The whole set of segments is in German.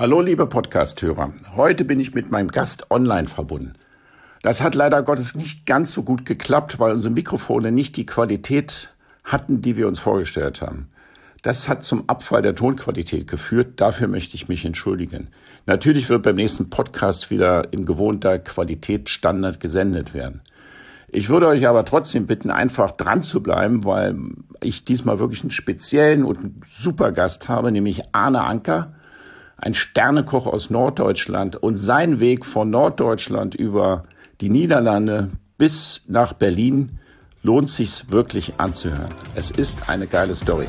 Hallo liebe Podcast-Hörer, heute bin ich mit meinem Gast online verbunden. Das hat leider Gottes nicht ganz so gut geklappt, weil unsere Mikrofone nicht die Qualität hatten, die wir uns vorgestellt haben. Das hat zum Abfall der Tonqualität geführt, dafür möchte ich mich entschuldigen. Natürlich wird beim nächsten Podcast wieder in gewohnter Qualitätsstandard gesendet werden. Ich würde euch aber trotzdem bitten, einfach dran zu bleiben, weil ich diesmal wirklich einen speziellen und einen super Gast habe, nämlich Arne Anker, ein Sternekoch aus Norddeutschland, und sein Weg von Norddeutschland über die Niederlande bis nach Berlin lohnt sich's wirklich anzuhören. Es ist eine geile Story.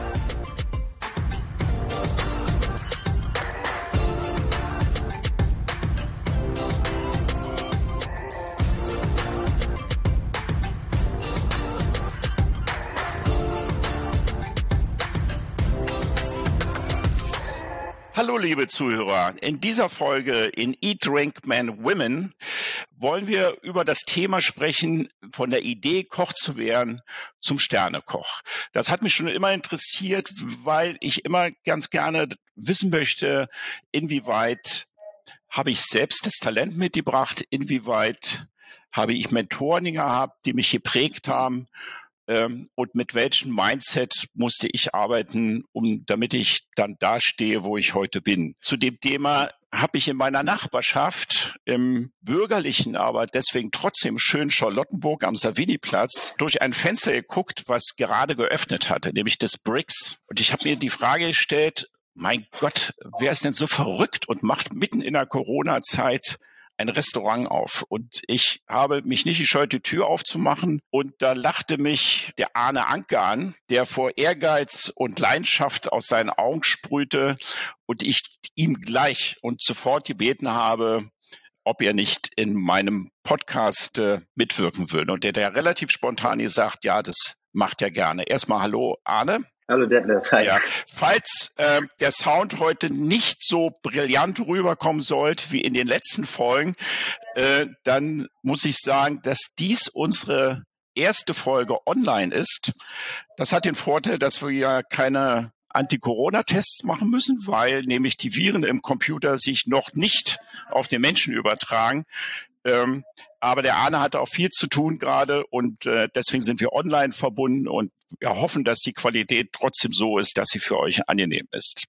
Hallo liebe Zuhörer, in dieser Folge in Eat, Drink, Man, Women wollen wir über das Thema sprechen, von der Idee, Koch zu werden, zum Sternekoch. Das hat mich schon immer interessiert, weil ich immer ganz gerne wissen möchte, inwieweit habe ich selbst das Talent mitgebracht, inwieweit habe ich Mentoren gehabt, die mich geprägt haben. Und mit welchem Mindset musste ich arbeiten, damit ich dann da stehe, wo ich heute bin. Zu dem Thema habe ich in meiner Nachbarschaft im bürgerlichen, aber deswegen trotzdem schönen Charlottenburg am Saviniplatz durch ein Fenster geguckt, was gerade geöffnet hatte, nämlich das Brix. Und ich habe mir die Frage gestellt, mein Gott, wer ist denn so verrückt und macht mitten in der Corona-Zeit ein Restaurant auf? Und ich habe mich nicht gescheut, die Tür aufzumachen. Und da lachte mich der Arne Anker an, der vor Ehrgeiz und Leidenschaft aus seinen Augen sprühte. Und ich ihm gleich und sofort gebeten habe, ob er nicht in meinem Podcast mitwirken würde. Und der relativ spontan gesagt, ja, das macht er gerne. Erstmal hallo, Arne. Hallo Detlef. Hi. Ja, falls der Sound heute nicht so brillant rüberkommen sollte wie in den letzten Folgen, dann muss ich sagen, dass dies unsere erste Folge online ist. Das hat den Vorteil, dass wir ja keine Anti-Corona-Tests machen müssen, weil nämlich die Viren im Computer sich noch nicht auf den Menschen übertragen. Aber der Arne hatte auch viel zu tun gerade und deswegen sind wir online verbunden und wir hoffen, dass die Qualität trotzdem so ist, dass sie für euch angenehm ist.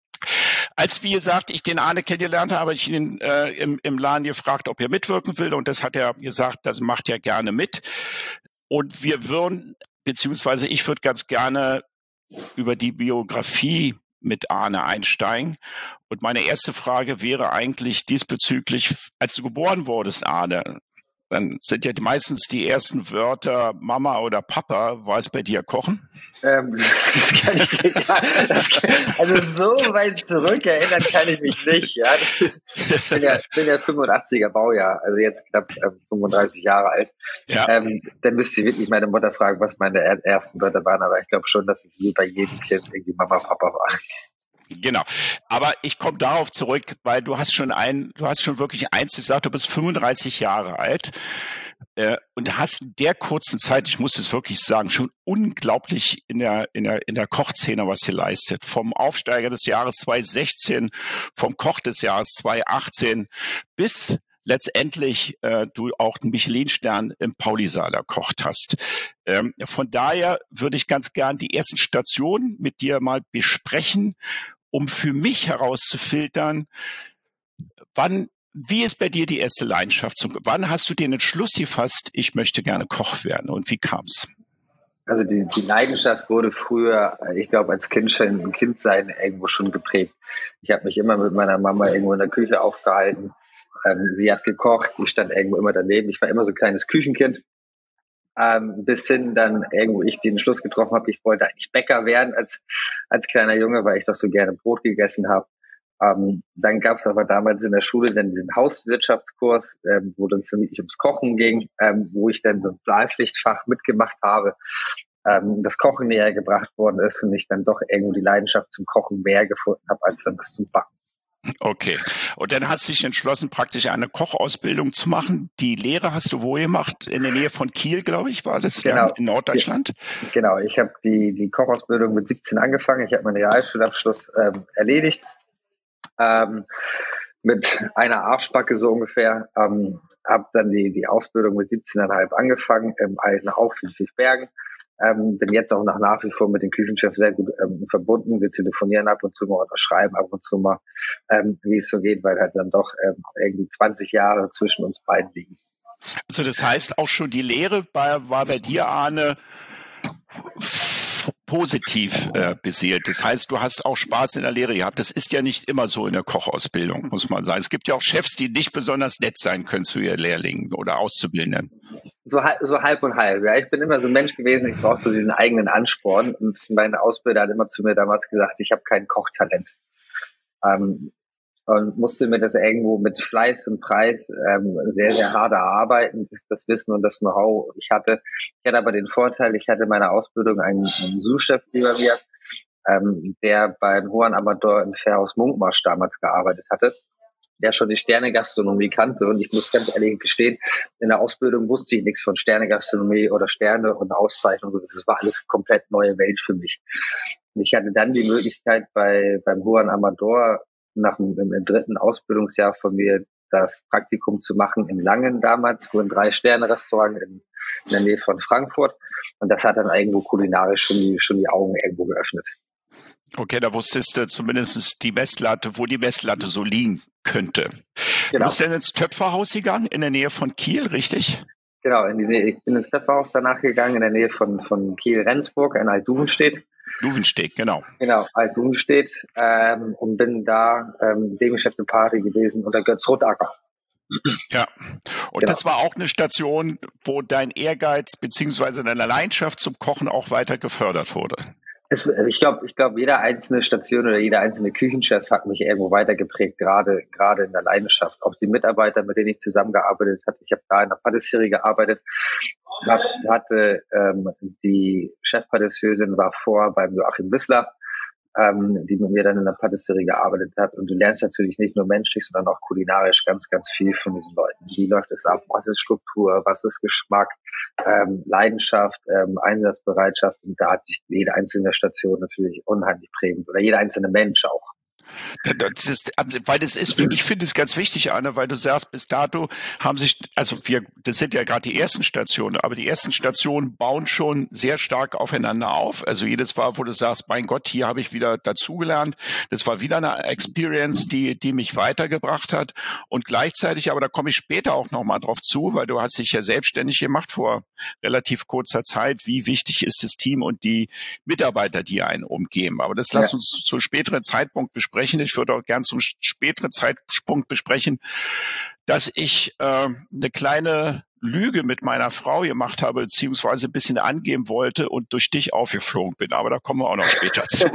Als, wie gesagt, ich den Arne kennengelernt habe, habe ich ihn im Laden gefragt, ob er mitwirken will, und das hat er gesagt, das macht er gerne mit. Und wir würden, beziehungsweise ich würde ganz gerne über die Biografie mit Arne einsteigen. Und meine erste Frage wäre eigentlich diesbezüglich, als du geboren wurdest, Arne, dann sind ja meistens die ersten Wörter Mama oder Papa. War es bei dir Kochen? Das kann ich dir also so weit zurück erinnern kann ich mich nicht. Ja, ich bin ja 85er Baujahr, also jetzt knapp 35 Jahre alt. Ja. Dann müsste ich wirklich meine Mutter fragen, was meine ersten Wörter waren. Aber ich glaube schon, dass es wie bei jedem Kind irgendwie Mama, Papa war. Genau. Aber ich komme darauf zurück, weil du hast schon wirklich eins gesagt, du bist 35 Jahre alt und hast in der kurzen Zeit, ich muss es wirklich sagen, schon unglaublich in der Kochszene was geleistet. Vom Aufsteiger des Jahres 2016, vom Koch des Jahres 2018 bis letztendlich du auch den Michelin-Stern im Pauli-Saal erkocht hast. Von daher würde ich ganz gern die ersten Stationen mit dir mal besprechen, um für mich herauszufiltern, wie ist bei dir die erste Leidenschaft? Wann hast du den Entschluss gefasst, ich möchte gerne Koch werden, und wie kam's? Also die Leidenschaft wurde früher, ich glaube, als Kindsein irgendwo schon geprägt. Ich habe mich immer mit meiner Mama irgendwo in der Küche aufgehalten. Sie hat gekocht, ich stand irgendwo immer daneben. Ich war immer so ein kleines Küchenkind. Bis hin dann irgendwo ich den Entschluss getroffen habe, ich wollte eigentlich Bäcker werden als kleiner Junge, weil ich doch so gerne Brot gegessen habe. Dann gab es aber damals in der Schule dann diesen Hauswirtschaftskurs, wo es dann nicht ums Kochen ging, wo ich dann so ein Wahlpflichtfach mitgemacht habe, das Kochen näher gebracht worden ist und ich dann doch irgendwo die Leidenschaft zum Kochen mehr gefunden habe als dann das zum Backen. Okay. Und dann hast du dich entschlossen, praktisch eine Kochausbildung zu machen. Die Lehre hast du wo gemacht? In der Nähe von Kiel, glaube ich, war das, genau. Ja, in Norddeutschland? Genau, ich habe die Kochausbildung mit 17 angefangen. Ich habe meinen Realschulabschluss erledigt. mit einer Arschbacke so ungefähr. Habe dann die Ausbildung mit 17,5 angefangen im alten Auf in Fischbergen. Bin jetzt auch nach wie vor mit dem Küchenchef sehr gut verbunden. Wir telefonieren ab und zu mal oder schreiben ab und zu mal, wie es so geht, weil halt dann doch irgendwie 20 Jahre zwischen uns beiden liegen. Also das heißt auch schon, die Lehre war bei dir, Arne, positiv basiert. Das heißt, du hast auch Spaß in der Lehre gehabt. Das ist ja nicht immer so in der Kochausbildung, muss man sagen. Es gibt ja auch Chefs, die nicht besonders nett sein können zu ihren Lehrlingen oder Auszubildenden. So halb und halb. Ja, ich bin immer so ein Mensch gewesen, ich brauche so diesen eigenen Ansporn. Und mein Ausbilder hat immer zu mir damals gesagt, ich habe kein Kochtalent. Und musste mir das irgendwo mit Fleiß und Preis sehr, sehr hart erarbeiten, das Wissen und das Know-how ich hatte. Ich hatte aber den Vorteil, ich hatte in meiner Ausbildung einen Sous-Chef über mir, der beim Juan Amador in Fairhaus Munkmarsch damals gearbeitet hatte, der schon die Sterne-Gastronomie kannte. Und ich muss ganz ehrlich gestehen, in der Ausbildung wusste ich nichts von Sterne-Gastronomie oder Sterne und Auszeichnungen. Das war alles komplett neue Welt für mich. Und ich hatte dann die Möglichkeit, beim Juan Amador im 3. Ausbildungsjahr von mir das Praktikum zu machen in Langen damals, wo ein 3-Sterne-Restaurant in der Nähe von Frankfurt. Und das hat dann irgendwo kulinarisch schon die Augen irgendwo geöffnet. Okay, da wusstest du zumindest wo die Messlatte so liegen könnte. Genau. Du bist dann ins Töpferhaus gegangen, in der Nähe von Kiel, richtig? Genau, ich bin ins Töpferhaus danach gegangen, in der Nähe von Kiel-Rendsburg, in Alt-Duvenstedt. Duvenstedt, genau. Genau, Alt-Duvenstedt, und bin da Demi-Chef de Party gewesen unter Götz Rotacker. Ja, und genau. Das war auch eine Station, wo dein Ehrgeiz bzw. deine Leidenschaft zum Kochen auch weiter gefördert wurde. Ich glaube, jede einzelne Station oder jeder einzelne Küchenchef hat mich irgendwo weitergeprägt, gerade in der Leidenschaft. Auch die Mitarbeiter, mit denen ich zusammengearbeitet habe. Ich habe da in der Patisserie gearbeitet, hatte die Chefpatisseurin war vor beim Joachim Wissler, die mit mir dann in der Patisserie gearbeitet hat. Und du lernst natürlich nicht nur menschlich, sondern auch kulinarisch ganz, ganz viel von diesen Leuten. Wie läuft es ab? Was ist Struktur? Was ist Geschmack? Leidenschaft, Einsatzbereitschaft. Und da hat sich jede einzelne Station natürlich unheimlich prägend. Oder jeder einzelne Mensch auch. Ich finde es ganz wichtig, Anne, weil du sagst, bis dato haben sich, das sind ja gerade die ersten Stationen, aber die ersten Stationen bauen schon sehr stark aufeinander auf. Also jedes Mal, wo du sagst, mein Gott, hier habe ich wieder dazugelernt. Das war wieder eine Experience, die mich weitergebracht hat. Und gleichzeitig, aber da komme ich später auch nochmal drauf zu, weil du hast dich ja selbstständig gemacht vor relativ kurzer Zeit. Wie wichtig ist das Team und die Mitarbeiter, die einen umgeben? Aber das lass uns zu späteren Zeitpunkt besprechen. Ich würde auch gern zum späteren Zeitpunkt besprechen, dass ich eine kleine Lüge mit meiner Frau gemacht habe, beziehungsweise ein bisschen angeben wollte und durch dich aufgeflogen bin. Aber da kommen wir auch noch später zu.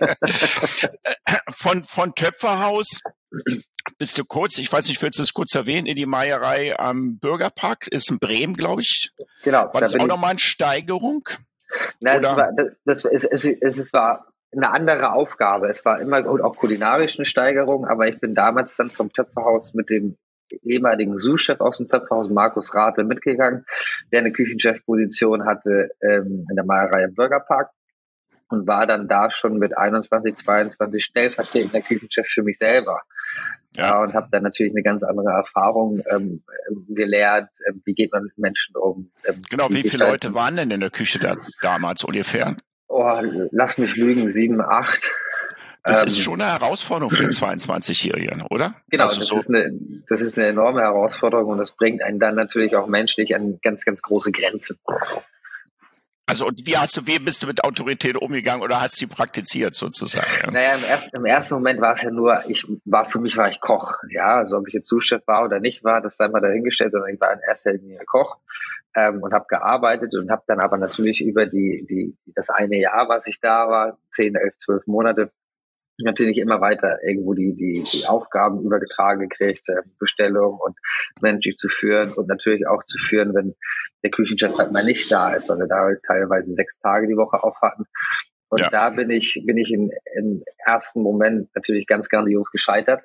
Von Töpferhaus bist du kurz, ich weiß nicht, willst du es kurz erwähnen, in die Meierei am Bürgerpark, ist in Bremen, glaube ich. Genau. War das auch nochmal eine Steigerung? Nein, es war eine andere Aufgabe. Es war immer auch kulinarisch eine Steigerung, aber ich bin damals dann vom Töpferhaus mit dem ehemaligen Sous-Chef aus dem Töpferhaus, Markus Rate, mitgegangen, der eine Küchenchefposition hatte in der Meierei im Bürgerpark und war dann da schon mit 21, 22 stellvertretender Küchenchef für mich selber. Ja, und habe dann natürlich eine ganz andere Erfahrung gelernt, wie geht man mit Menschen um. Genau, wie viele Leute waren denn in der Küche da damals ungefähr? Oh, lass mich lügen, 7, 8. Das ist schon eine Herausforderung für 22-Jährigen, oder? Genau, also das ist eine enorme Herausforderung und das bringt einen dann natürlich auch menschlich an ganz, ganz große Grenzen. Also und wie bist du mit Autorität umgegangen oder hast du sie praktiziert sozusagen? Ja? Naja, im ersten Moment war es ja nur, für mich war ich Koch. Ja, also ob ich jetzt Sous-Chef war oder nicht war, das sei mal dahingestellt, sondern ich war in erster Linie Koch und habe gearbeitet und habe dann aber natürlich über das eine Jahr, was ich da war, 10, 11, 12 Monate, natürlich immer weiter irgendwo die Aufgaben übergetragen gekriegt, Bestellung und menschlich zu führen und natürlich auch zu führen, wenn der Küchenchef halt mal nicht da ist, weil wir da halt teilweise 6 Tage die Woche auf hatten. Und da bin ich im ersten Moment natürlich ganz grandios gescheitert,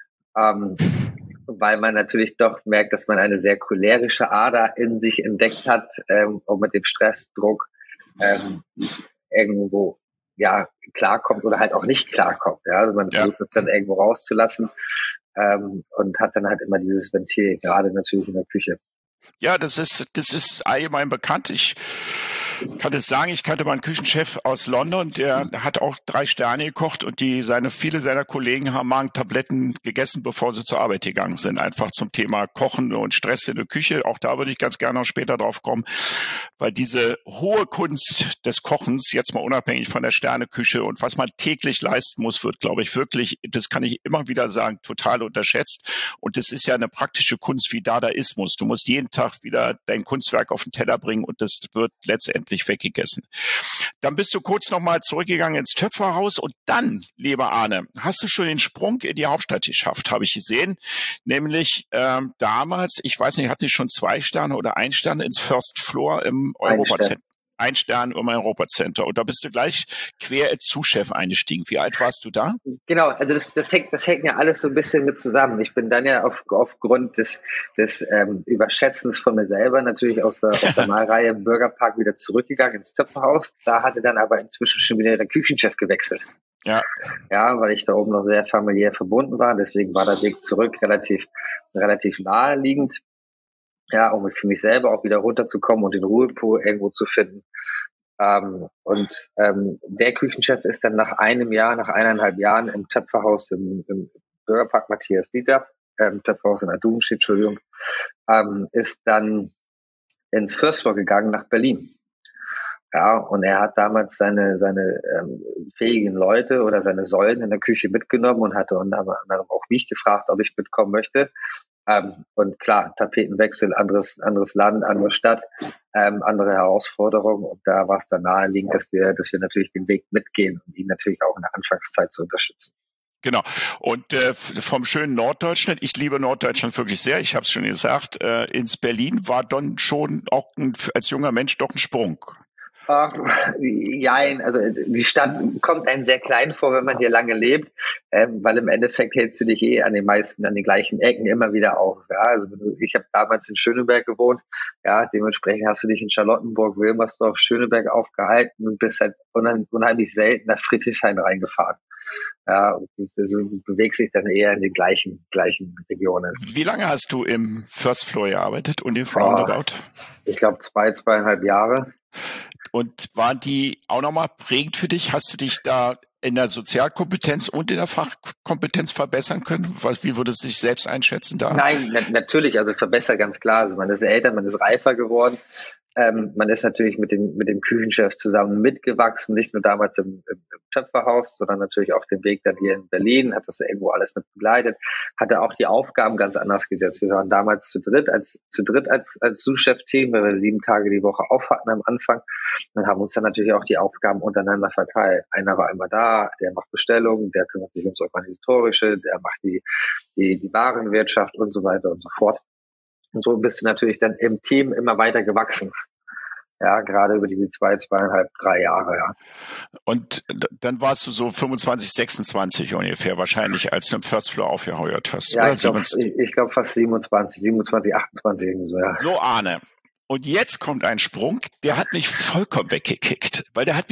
weil man natürlich doch merkt, dass man eine sehr cholerische Ader in sich entdeckt hat und mit dem Stressdruck irgendwo ja, klarkommt oder halt auch nicht klarkommt. Ja? Also man versucht das dann irgendwo rauszulassen und hat dann halt immer dieses Ventil, gerade natürlich in der Küche. Ja, das ist allgemein bekannt. Ich kann das sagen, ich kannte mal einen Küchenchef aus London, der hat auch 3 Sterne gekocht und viele seiner Kollegen haben Magentabletten gegessen, bevor sie zur Arbeit gegangen sind. Einfach zum Thema Kochen und Stress in der Küche. Auch da würde ich ganz gerne noch später drauf kommen, weil diese hohe Kunst des Kochens, jetzt mal unabhängig von der Sterneküche und was man täglich leisten muss, wird, glaube ich, wirklich, das kann ich immer wieder sagen, total unterschätzt. Und das ist ja eine praktische Kunst wie Dadaismus. Du musst jeden Tag wieder dein Kunstwerk auf den Teller bringen und das wird letztendlich weggegessen. Dann bist du kurz nochmal zurückgegangen ins Töpferhaus und dann, lieber Arne, hast du schon den Sprung in die Hauptstadt geschafft, habe ich gesehen. Nämlich damals, ich weiß nicht, hatten die schon 2 Sterne oder 1 Stern ins First Floor im Europacenter. 1 Stern im Europacenter. Und da bist du gleich quer als Sous-Chef eingestiegen. Wie alt warst du da? Genau, also das hängt ja alles so ein bisschen mit zusammen. Ich bin dann ja aufgrund des Überschätzens von mir selber natürlich aus der Mahlreihe im Burgerpark wieder zurückgegangen ins Töpferhaus. Da hatte dann aber inzwischen schon wieder der Küchenchef gewechselt. Ja. Ja, weil ich da oben noch sehr familiär verbunden war. Deswegen war der Weg zurück relativ naheliegend. Ja, um für mich selber auch wieder runterzukommen und den Ruhepol irgendwo zu finden. Der Küchenchef ist dann nach 1,5 Jahren im Töpferhaus im Bürgerpark Matthias Dieter, Töpferhaus in Adubenstedt, Entschuldigung, ist dann ins First Floor gegangen nach Berlin. Ja, und er hat damals seine fähigen Leute oder seine Säulen in der Küche mitgenommen und hatte unter anderem auch mich gefragt, ob ich mitkommen möchte. Und klar, Tapetenwechsel, anderes Land, andere Stadt, andere Herausforderungen. Und da war es dann naheliegend, dass wir natürlich den Weg mitgehen und ihn natürlich auch in der Anfangszeit zu unterstützen. Genau. Und vom schönen Norddeutschland, ich liebe Norddeutschland wirklich sehr, ich habe es schon gesagt, ins Berlin war dann schon auch als junger Mensch doch ein Sprung. Jein, also die Stadt kommt einem sehr klein vor, wenn man hier lange lebt, weil im Endeffekt hältst du dich an den gleichen Ecken immer wieder auf. Ja? Also ich habe damals in Schöneberg gewohnt, ja, dementsprechend hast du dich in Charlottenburg, Wilmersdorf, Schöneberg aufgehalten und bist halt unheimlich selten nach Friedrichshain reingefahren. Ja, und du bewegst dich dann eher in den gleichen Regionen. Wie lange hast du im First Floor gearbeitet und im Roundabout? Ich glaube 2,5 Jahre. Und waren die auch nochmal prägend für dich? Hast du dich da in der Sozialkompetenz und in der Fachkompetenz verbessern können? Wie würdest du dich selbst einschätzen da? Nein, natürlich, also verbessert ganz klar. Also man ist älter, man ist reifer geworden. Man ist natürlich mit dem Küchenchef zusammen mitgewachsen, nicht nur damals im Töpferhaus, sondern natürlich auch den Weg dann hier in Berlin, hat das irgendwo alles mit begleitet, hatte auch die Aufgaben ganz anders gesetzt. Wir waren damals zu dritt als Sous-Chef-Team, weil wir 7 Tage die Woche auf hatten am Anfang und haben uns dann natürlich auch die Aufgaben untereinander verteilt. Einer war immer da, der macht Bestellungen, der kümmert sich ums Organisatorische, der macht die Warenwirtschaft und so weiter und so fort. Und so bist du natürlich dann im Team immer weiter gewachsen. Ja, gerade über diese 2,5, 3 Jahre, ja. Und dann warst du so 25, 26 ungefähr wahrscheinlich, als du im First Floor aufgeheuert hast. Ja, ich glaube fast 27, 28 irgendwie so, ja. So, Arne. Und jetzt kommt ein Sprung, der hat mich vollkommen weggekickt. Weil der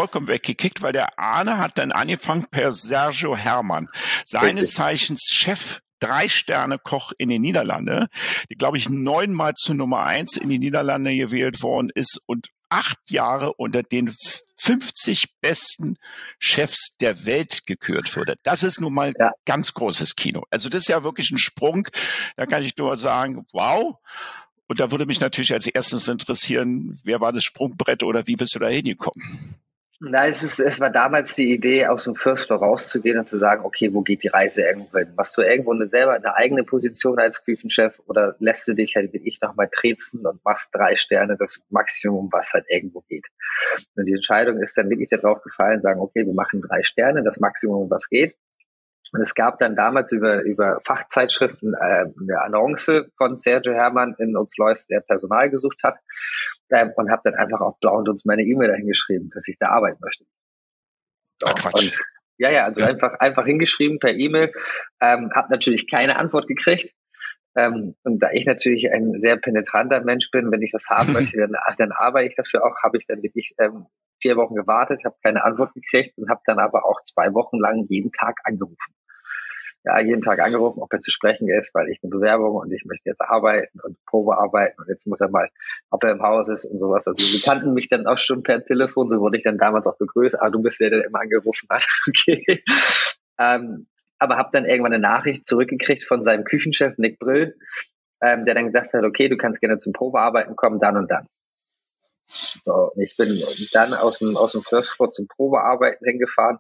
Arne hat dann angefangen per Sergio Herrmann, seines Zeichens Chef 3-Sterne-Koch in den Niederlanden, die, glaube ich, 9-mal zur Nummer 1 in die Niederlande gewählt worden ist und 8 Jahre unter den 50 besten Chefs der Welt gekürt wurde. Das ist nun mal ganz großes Kino. Also das ist ja wirklich ein Sprung. Da kann ich nur sagen, wow. Und da würde mich natürlich als erstes interessieren, wer war das Sprungbrett oder wie bist du da hingekommen? Na, es war damals die Idee, aus dem First Floor rauszugehen und zu sagen, okay, wo geht die Reise irgendwo hin? Machst du irgendwo selber eine eigene Position als Küchenchef oder lässt du dich halt wie ich nochmal treten und machst 3 Sterne, das Maximum, was halt irgendwo geht? Und die Entscheidung ist dann wirklich darauf gefallen, sagen, okay, wir machen 3 Sterne, das Maximum, was geht. Und es gab dann damals über Fachzeitschriften eine Annonce von Sergio Herrmann in Utzlois, der Personal gesucht hat, und habe dann einfach auf Blau und uns meine E-Mail dahin geschrieben, dass ich da arbeiten möchte. So, ach, Quatsch. Und, also einfach hingeschrieben per E-Mail, habe natürlich keine Antwort gekriegt. Und da ich natürlich ein sehr penetranter Mensch bin, wenn ich was haben möchte, dann arbeite ich dafür auch, habe ich dann wirklich 4 Wochen gewartet, habe keine Antwort gekriegt und habe dann aber auch 2 Wochen lang jeden Tag angerufen. Ja, jeden Tag angerufen, ob er zu sprechen ist, weil ich eine Bewerbung und ich möchte jetzt arbeiten und Probe arbeiten und jetzt muss er mal, ob er im Haus ist und sowas. Also sie kannten mich dann auch schon per Telefon, so wurde ich dann damals auch begrüßt. Ah, du bist der, der immer angerufen hat. Okay. Aber habe dann irgendwann eine Nachricht zurückgekriegt von seinem Küchenchef Nick Brill, der dann gesagt hat, okay, du kannst gerne zum Probearbeiten kommen, dann und dann. So, ich bin dann aus dem First Floor zum Probearbeiten hingefahren,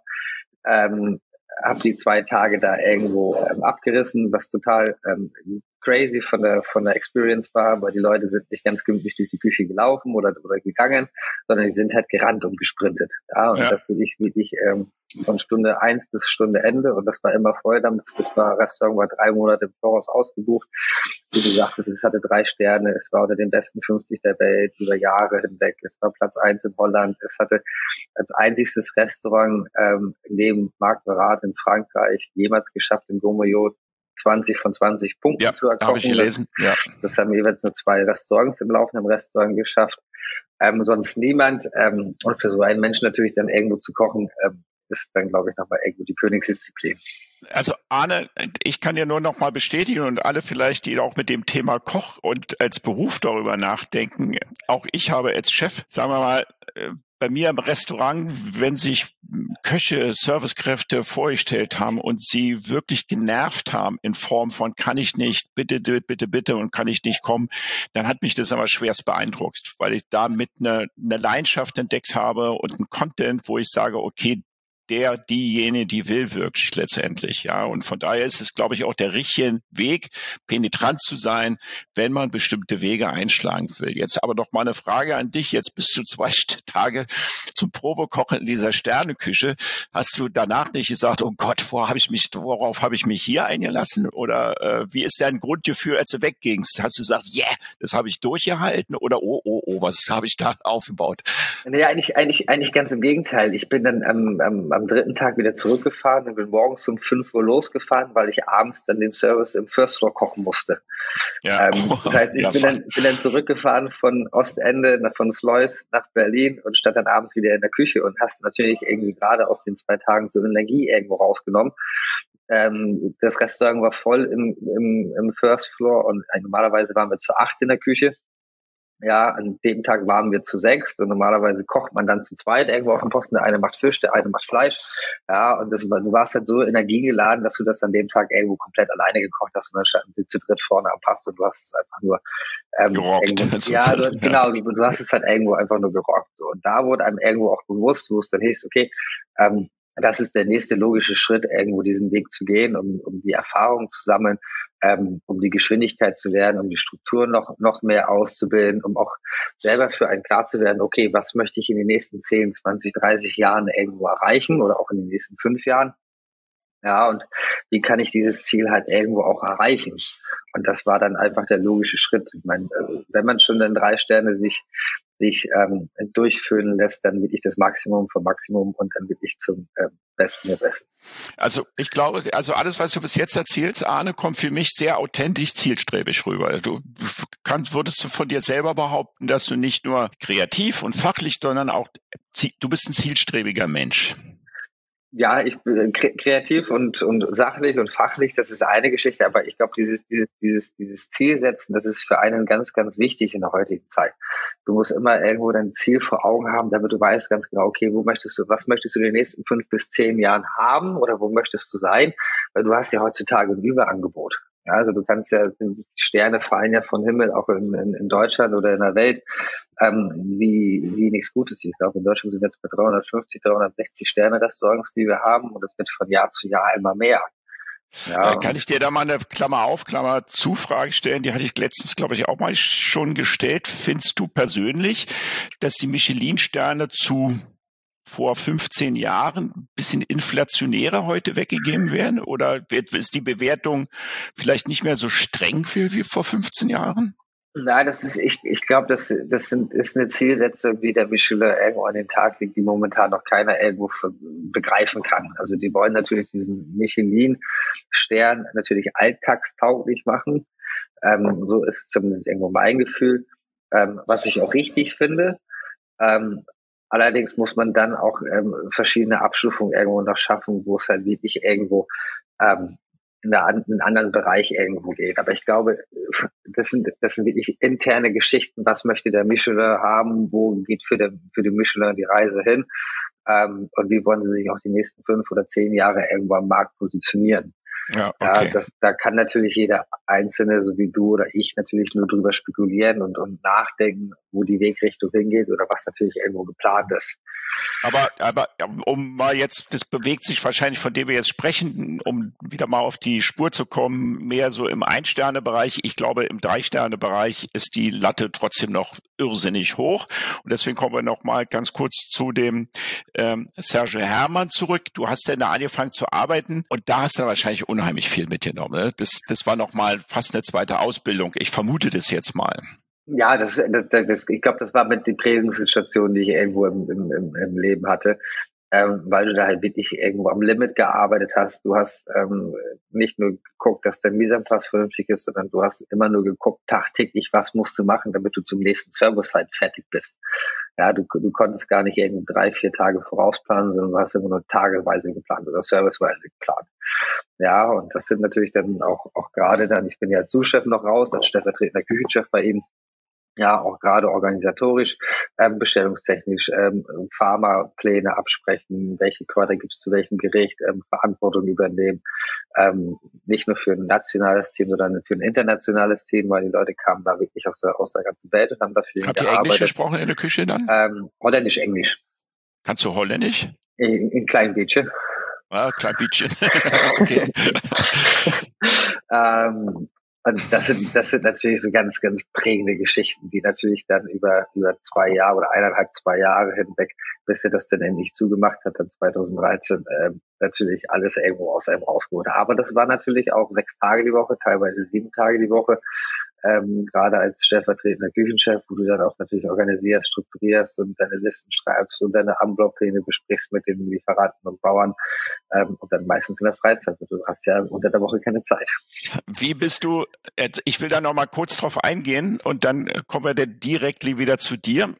habe die 2 Tage da irgendwo abgerissen, was total crazy von der Experience war, weil die Leute sind nicht ganz gemütlich durch die Küche gelaufen oder gegangen, sondern die sind halt gerannt und gesprintet. Ja, und das wirklich von Stunde 1 bis Stunde Ende und das war immer voll. Das Restaurant war 3 Monate im Voraus ausgebucht. Wie du sagtest, es hatte 3 Sterne, es war unter den besten 50 der Welt über Jahre hinweg, es war Platz 1 in Holland, es hatte als einziges Restaurant neben Marc Barat in Frankreich jemals geschafft, im Gourmet 20 von 20 Punkten zu erkochen. Habe ich gelesen. Das haben jeweils nur 2 Restaurants im laufenden Restaurant geschafft. Sonst niemand. Und für so einen Menschen natürlich dann irgendwo zu kochen, ist dann, glaube ich, nochmal irgendwo die Königsdisziplin. Also Arne, ich kann dir nur noch mal bestätigen und alle vielleicht, die auch mit dem Thema Koch und als Beruf darüber nachdenken, auch ich habe als Chef, sagen wir mal, bei mir im Restaurant, wenn sich Köche, Servicekräfte vorgestellt haben und sie wirklich genervt haben in Form von kann ich nicht, bitte, bitte, bitte und kann ich nicht kommen, dann hat mich das aber schwerst beeindruckt, weil ich damit eine Leidenschaft entdeckt habe und ein Content, wo ich sage, okay, diejenige, die will wirklich letztendlich, ja. Und von daher ist es, glaube ich, auch der richtige Weg, penetrant zu sein, wenn man bestimmte Wege einschlagen will. Jetzt aber noch mal eine Frage an dich. Jetzt bist du 2 Tage zum Probekochen in dieser Sterneküche. Hast du danach nicht gesagt, oh Gott, worauf habe ich mich hier eingelassen? Oder wie ist dein Grundgefühl, als du weggingst? Hast du gesagt, yeah, das habe ich durchgehalten? Oder oh, was habe ich da aufgebaut? Naja, eigentlich ganz im Gegenteil. Ich bin dann am 3. Tag wieder zurückgefahren und bin morgens um 5 Uhr losgefahren, weil ich abends dann den Service im First Floor kochen musste. Ja. Das heißt, ich bin dann zurückgefahren von Ostende, von Sluis nach Berlin und stand dann abends wieder in der Küche und hast natürlich irgendwie gerade aus den 2 Tagen so Energie irgendwo rausgenommen. Das Restaurant war voll im First Floor und normalerweise waren wir zu 8 in der Küche. Ja, an dem Tag waren wir zu 6 und normalerweise kocht man dann zu 2 irgendwo auf dem Posten. Der eine macht Fisch, der eine macht Fleisch. Ja, und du warst halt so energiegeladen, dass du das an dem Tag irgendwo komplett alleine gekocht hast und dann standen sie zu dritt vorne am Pass und du hast es einfach nur gerockt. Ja, genau, du hast es halt irgendwo einfach nur gerockt. So. Und da wurde einem irgendwo auch bewusst, wo es dann hieß, okay, das ist der nächste logische Schritt, irgendwo diesen Weg zu gehen, um die Erfahrung zu sammeln, um die Geschwindigkeit zu lernen, um die Struktur noch mehr auszubilden, um auch selber für einen klar zu werden, okay, was möchte ich in den nächsten 10, 20, 30 Jahren irgendwo erreichen oder auch in den nächsten 5 Jahren. Ja, und wie kann ich dieses Ziel halt irgendwo auch erreichen? Und das war dann einfach der logische Schritt. Ich meine, wenn man schon in 3 Sterne sich durchführen lässt, dann wirklich das Maximum vom Maximum und dann wirklich zum Besten der Besten. Also ich glaube, alles, was du bis jetzt erzählst, Arne, kommt für mich sehr authentisch, zielstrebig rüber. Würdest du von dir selber behaupten, dass du nicht nur kreativ und fachlich, sondern auch, du bist ein zielstrebiger Mensch. Ja, ich bin kreativ und sachlich und fachlich, das ist eine Geschichte, aber ich glaube, dieses Ziel setzen, das ist für einen ganz, ganz wichtig in der heutigen Zeit. Du musst immer irgendwo dein Ziel vor Augen haben, damit du weißt ganz genau, okay, was möchtest du in den nächsten 5 bis 10 Jahren haben oder wo möchtest du sein? Weil du hast ja heutzutage ein Überangebot. Ja, also du kannst ja, die Sterne fallen ja vom Himmel, auch in Deutschland oder in der Welt, wie nichts Gutes. Ich glaube, in Deutschland sind wir jetzt bei 350, 360 Sterne-Restaurants, die wir haben, und es wird von Jahr zu Jahr immer mehr. Ja. Kann ich dir da mal eine Klammer auf, Klammer zu Frage stellen? Die hatte ich letztens, glaube ich, auch mal schon gestellt. Findest du persönlich, dass die Michelin-Sterne vor 15 Jahren ein bisschen inflationärer heute weggegeben werden? Oder ist die Bewertung vielleicht nicht mehr so streng wie vor 15 Jahren? Nein, ich glaube, das ist eine Zielsetzung, die der Michelin irgendwo an den Tag legt, die momentan noch keiner irgendwo begreifen kann. Also die wollen natürlich diesen Michelin-Stern natürlich alltagstauglich machen. So ist zumindest irgendwo mein Gefühl, was ich auch richtig finde. Allerdings muss man dann auch verschiedene Abstufungen irgendwo noch schaffen, wo es halt wirklich irgendwo in einen anderen Bereich irgendwo geht. Aber ich glaube, das sind wirklich interne Geschichten. Was möchte der Michelin haben? Wo geht für die Michelin die Reise hin? Und wie wollen sie sich auch die nächsten 5 oder 10 Jahre irgendwo am Markt positionieren? Ja, okay. Ja, da kann natürlich jeder Einzelne, so wie du oder ich, natürlich nur drüber spekulieren und nachdenken, wo die Wegrichtung hingeht oder was natürlich irgendwo geplant ist. Aber um mal jetzt, das bewegt sich wahrscheinlich, von dem wir jetzt sprechen, um wieder mal auf die Spur zu kommen, mehr so im Ein-Sterne-Bereich. Ich glaube, im 3-Sterne-Bereich ist die Latte trotzdem noch irrsinnig hoch. Und deswegen kommen wir noch mal ganz kurz zu dem Sergio Herrmann zurück. Du hast ja da angefangen zu arbeiten und da hast du wahrscheinlich unheimlich viel mitgenommen. Ne? Das war noch mal fast eine zweite Ausbildung. Ich vermute das jetzt mal. Ja, ich glaube, das war mit den Prägungsstationen, die ich irgendwo im Leben hatte, weil du da halt wirklich irgendwo am Limit gearbeitet hast. Du hast nicht nur geguckt, dass dein Mise en place vernünftig ist, sondern du hast immer nur geguckt, tagtäglich, was musst du machen, damit du zum nächsten Server-Site fertig bist. Ja, du konntest gar nicht irgendwie 3-4 Tage vorausplanen, sondern du hast immer nur tageweise geplant oder serviceweise geplant. Ja, und das sind natürlich dann auch gerade dann, ich bin ja als Sous-Chef noch raus, als stellvertretender Küchenchef bei ihm. Ja, auch gerade organisatorisch, bestellungstechnisch, Pharmapläne absprechen, welche Kräuter gibt es zu welchem Gericht, Verantwortung übernehmen, nicht nur für ein nationales Team, sondern für ein internationales Team, weil die Leute kamen da wirklich aus der ganzen Welt und haben dafür gearbeitet. Habt ihr Englisch gesprochen in der Küche dann? Holländisch, Englisch. Kannst du Holländisch? In klein bisschen. Ah, klein bisschen. Okay. Und das sind natürlich so ganz, ganz prägende Geschichten, die natürlich dann über 2 Jahre oder 1,5, 2 Jahre hinweg, bis er das dann endlich zugemacht hat, dann 2013, natürlich alles irgendwo aus einem rausgeholt. Aber das war natürlich auch 6 Tage die Woche, teilweise 7 Tage die Woche, gerade als stellvertretender Küchenchef, wo du dann auch natürlich organisierst, strukturierst und deine Listen schreibst und deine Anbaupläne besprichst mit den Lieferanten und Bauern, und dann meistens in der Freizeit. Du hast ja unter der Woche keine Zeit. Wie bist du, ich will da noch mal kurz drauf eingehen und dann kommen wir dann direkt wieder zu dir,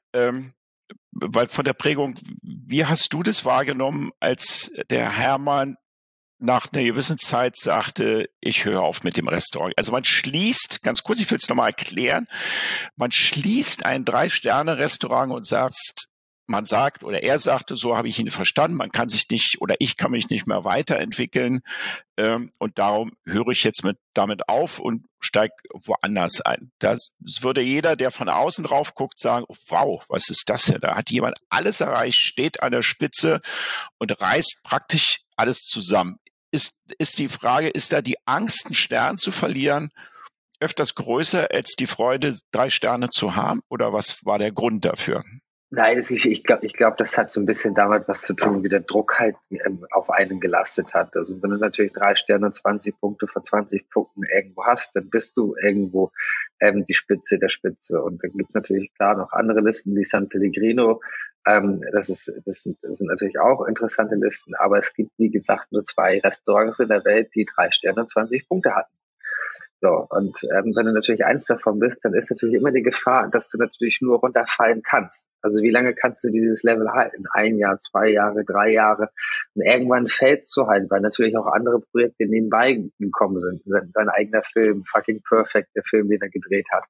weil von der Prägung, wie hast du das wahrgenommen, als der Herrmann nach einer gewissen Zeit sagte, ich höre auf mit dem Restaurant. Also man schließt, ganz kurz, ich will es nochmal erklären, man schließt ein 3-Sterne-Restaurant und man sagt, oder er sagte, so habe ich ihn verstanden, man kann sich nicht, oder ich kann mich nicht mehr weiterentwickeln, und darum höre ich jetzt damit auf und steige woanders ein. Das würde jeder, der von außen drauf guckt, sagen, oh, wow, was ist das denn? Da hat jemand alles erreicht, steht an der Spitze und reißt praktisch alles zusammen. Ist die Frage, ist da die Angst, einen Stern zu verlieren, öfters größer als die Freude, 3 Sterne zu haben? Oder was war der Grund dafür? Nein, ich glaube, das hat so ein bisschen damit was zu tun, wie der Druck halt auf einen gelastet hat. Also wenn du natürlich 3 Sterne und 20 Punkte von 20 Punkten irgendwo hast, dann bist du irgendwo die Spitze der Spitze. Und dann gibt's natürlich klar noch andere Listen wie San Pellegrino. Das sind natürlich auch interessante Listen, aber es gibt, wie gesagt, nur 2 Restaurants in der Welt, die 3 Sterne und 20 Punkte hatten. So, und wenn du natürlich eins davon bist, dann ist natürlich immer die Gefahr, dass du natürlich nur runterfallen kannst. Also wie lange kannst du dieses Level halten? 1 Jahr, 2 Jahre, 3 Jahre. Und irgendwann fällst du halt, weil natürlich auch andere Projekte nebenbei gekommen sind. Sein eigener Film, Fucking Perfect, der Film, den er gedreht hat.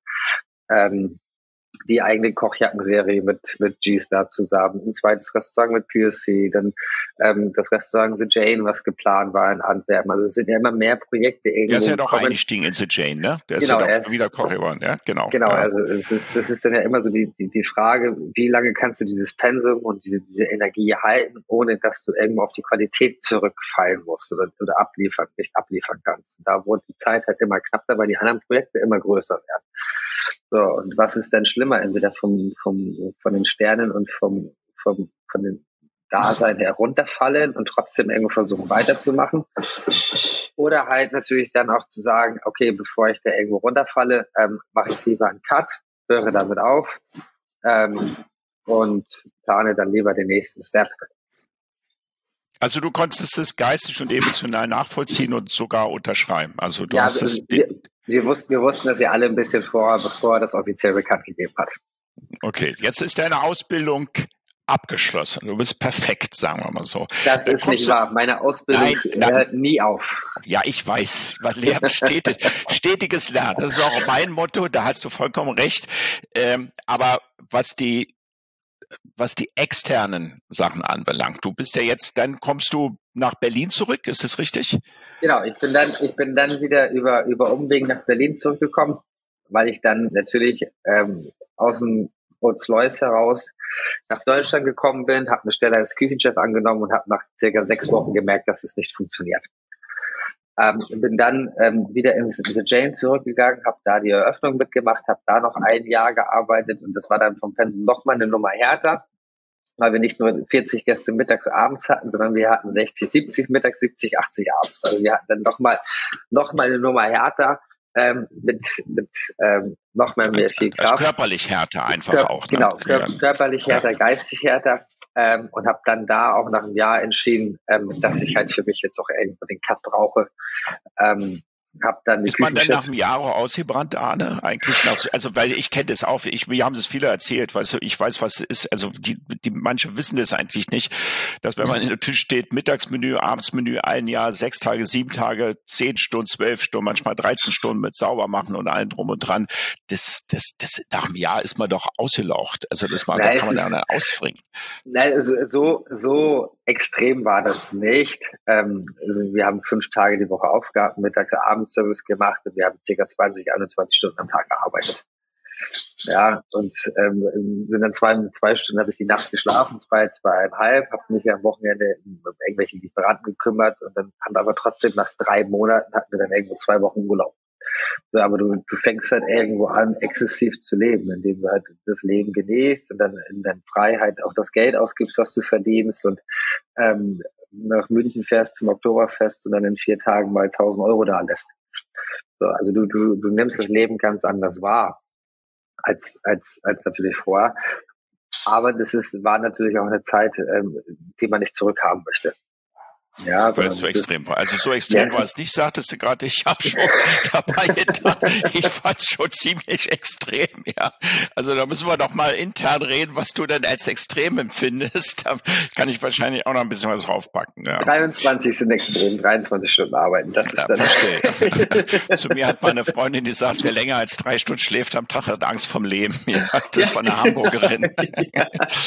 Die eigene Kochjackenserie mit G-Star zusammen, ein zweites Restaurant mit PSC, dann das Restaurant The Jane, was geplant war in Antwerpen. Also es sind ja immer mehr Projekte irgendwo. Er ist ja doch eingestiegen in The Jane, ne? Der genau, ist ja doch wieder Koch geworden, ja? Genau. Genau, ja. Also das ist dann ja immer so die Frage, wie lange kannst du dieses Pensum und diese Energie halten, ohne dass du irgendwo auf die Qualität zurückfallen musst oder nicht abliefern kannst. Und da wurde die Zeit halt immer knapper, weil die anderen Projekte immer größer werden. So, und was ist denn schlimmer? Entweder von den Sternen und von den Dasein herunterfallen und trotzdem irgendwo versuchen weiterzumachen. Oder halt natürlich dann auch zu sagen, okay, bevor ich da irgendwo runterfalle, mache ich lieber einen Cut, höre damit auf und plane dann lieber den nächsten Step. Also du konntest es geistig und emotional nachvollziehen und sogar unterschreiben. Also du hast es. Wir wussten das ja alle ein bisschen bevor das offiziell bekannt gegeben hat. Okay, jetzt ist deine Ausbildung abgeschlossen. Du bist perfekt, sagen wir mal so. Das ist nicht wahr. Meine Ausbildung hört nie auf. Ja, ich weiß. Was lernen, stetiges Lernen. Das ist auch mein Motto. Da hast du vollkommen recht. Aber was die externen Sachen anbelangt, du bist ja jetzt, dann kommst du nach Berlin zurück. Ist das richtig? Genau. Ich bin dann wieder über Umwegen nach Berlin zurückgekommen, weil ich dann natürlich aus dem Rolls-Royce heraus nach Deutschland gekommen bin, habe eine Stelle als Küchenchef angenommen und habe nach circa 6 Wochen gemerkt, dass es nicht funktioniert. Bin dann wieder ins The Jane zurückgegangen, habe da die Eröffnung mitgemacht, habe da noch 1 Jahr gearbeitet und das war dann vom Pensum noch mal eine Nummer härter, weil wir nicht nur 40 Gäste mittags abends hatten, sondern wir hatten 60, 70 mittags, 70, 80 abends. Also wir hatten dann noch mal eine Nummer härter. Mit noch mehr viel Kraft. Also körperlich härter einfach auch. Ne? Genau, körperlich härter, geistig härter. Und habe dann da auch nach einem Jahr entschieden, dass ich halt für mich jetzt auch irgendwo den Cut brauche. Hab dann ist man dann nach einem Jahr auch ausgebrannt, Arne? Eigentlich also weil ich kenne das auch, mir haben das viele erzählt, weißt du, ich weiß, was es ist, also die manche wissen das eigentlich nicht, dass wenn man in der Tisch steht, Mittagsmenü, Abendsmenü, 1 Jahr, 6 Tage, 7 Tage, 10 Stunden, 12 Stunden, manchmal 13 Stunden mit sauber machen und allem drum und dran, das nach einem Jahr ist man doch ausgelaucht, also da kann man dann ausfringen. Nein, also so extrem war das nicht. Also wir haben 5 Tage die Woche aufgehabt, mittags Abendservice gemacht und wir haben ca. 20, 21 Stunden am Tag gearbeitet. Ja, und sind dann 2 Stunden habe ich die Nacht geschlafen, 2,5, habe mich am Wochenende um irgendwelche Lieferanten gekümmert und dann haben wir aber trotzdem nach 3 Monaten hatten wir dann irgendwo 2 Wochen Urlaub. So, aber du fängst halt irgendwo an, exzessiv zu leben, indem du halt das Leben genießt und dann in deiner Freiheit auch das Geld ausgibst, was du verdienst und nach München fährst zum Oktoberfest und dann in 4 Tagen mal 1.000 Euro da lässt. So, also du nimmst das Leben ganz anders wahr als natürlich vorher. Aber war natürlich auch eine Zeit, die man nicht zurückhaben möchte. Ja, weil es zu extrem war. Also so extrem war es nicht, sagtest du gerade, ich habe schon dabei gedacht, ich fand es schon ziemlich extrem, ja. Also da müssen wir doch mal intern reden, was du denn als extrem empfindest. Da kann ich wahrscheinlich auch noch ein bisschen was draufpacken. Ja. 23 sind extrem, 23 Stunden arbeiten. Das ist dann verstehe. Zu mir hat meine Freundin gesagt, wer länger als 3 Stunden schläft am Tag, hat Angst vom Leben. Ja, das war eine Hamburgerin. Ja.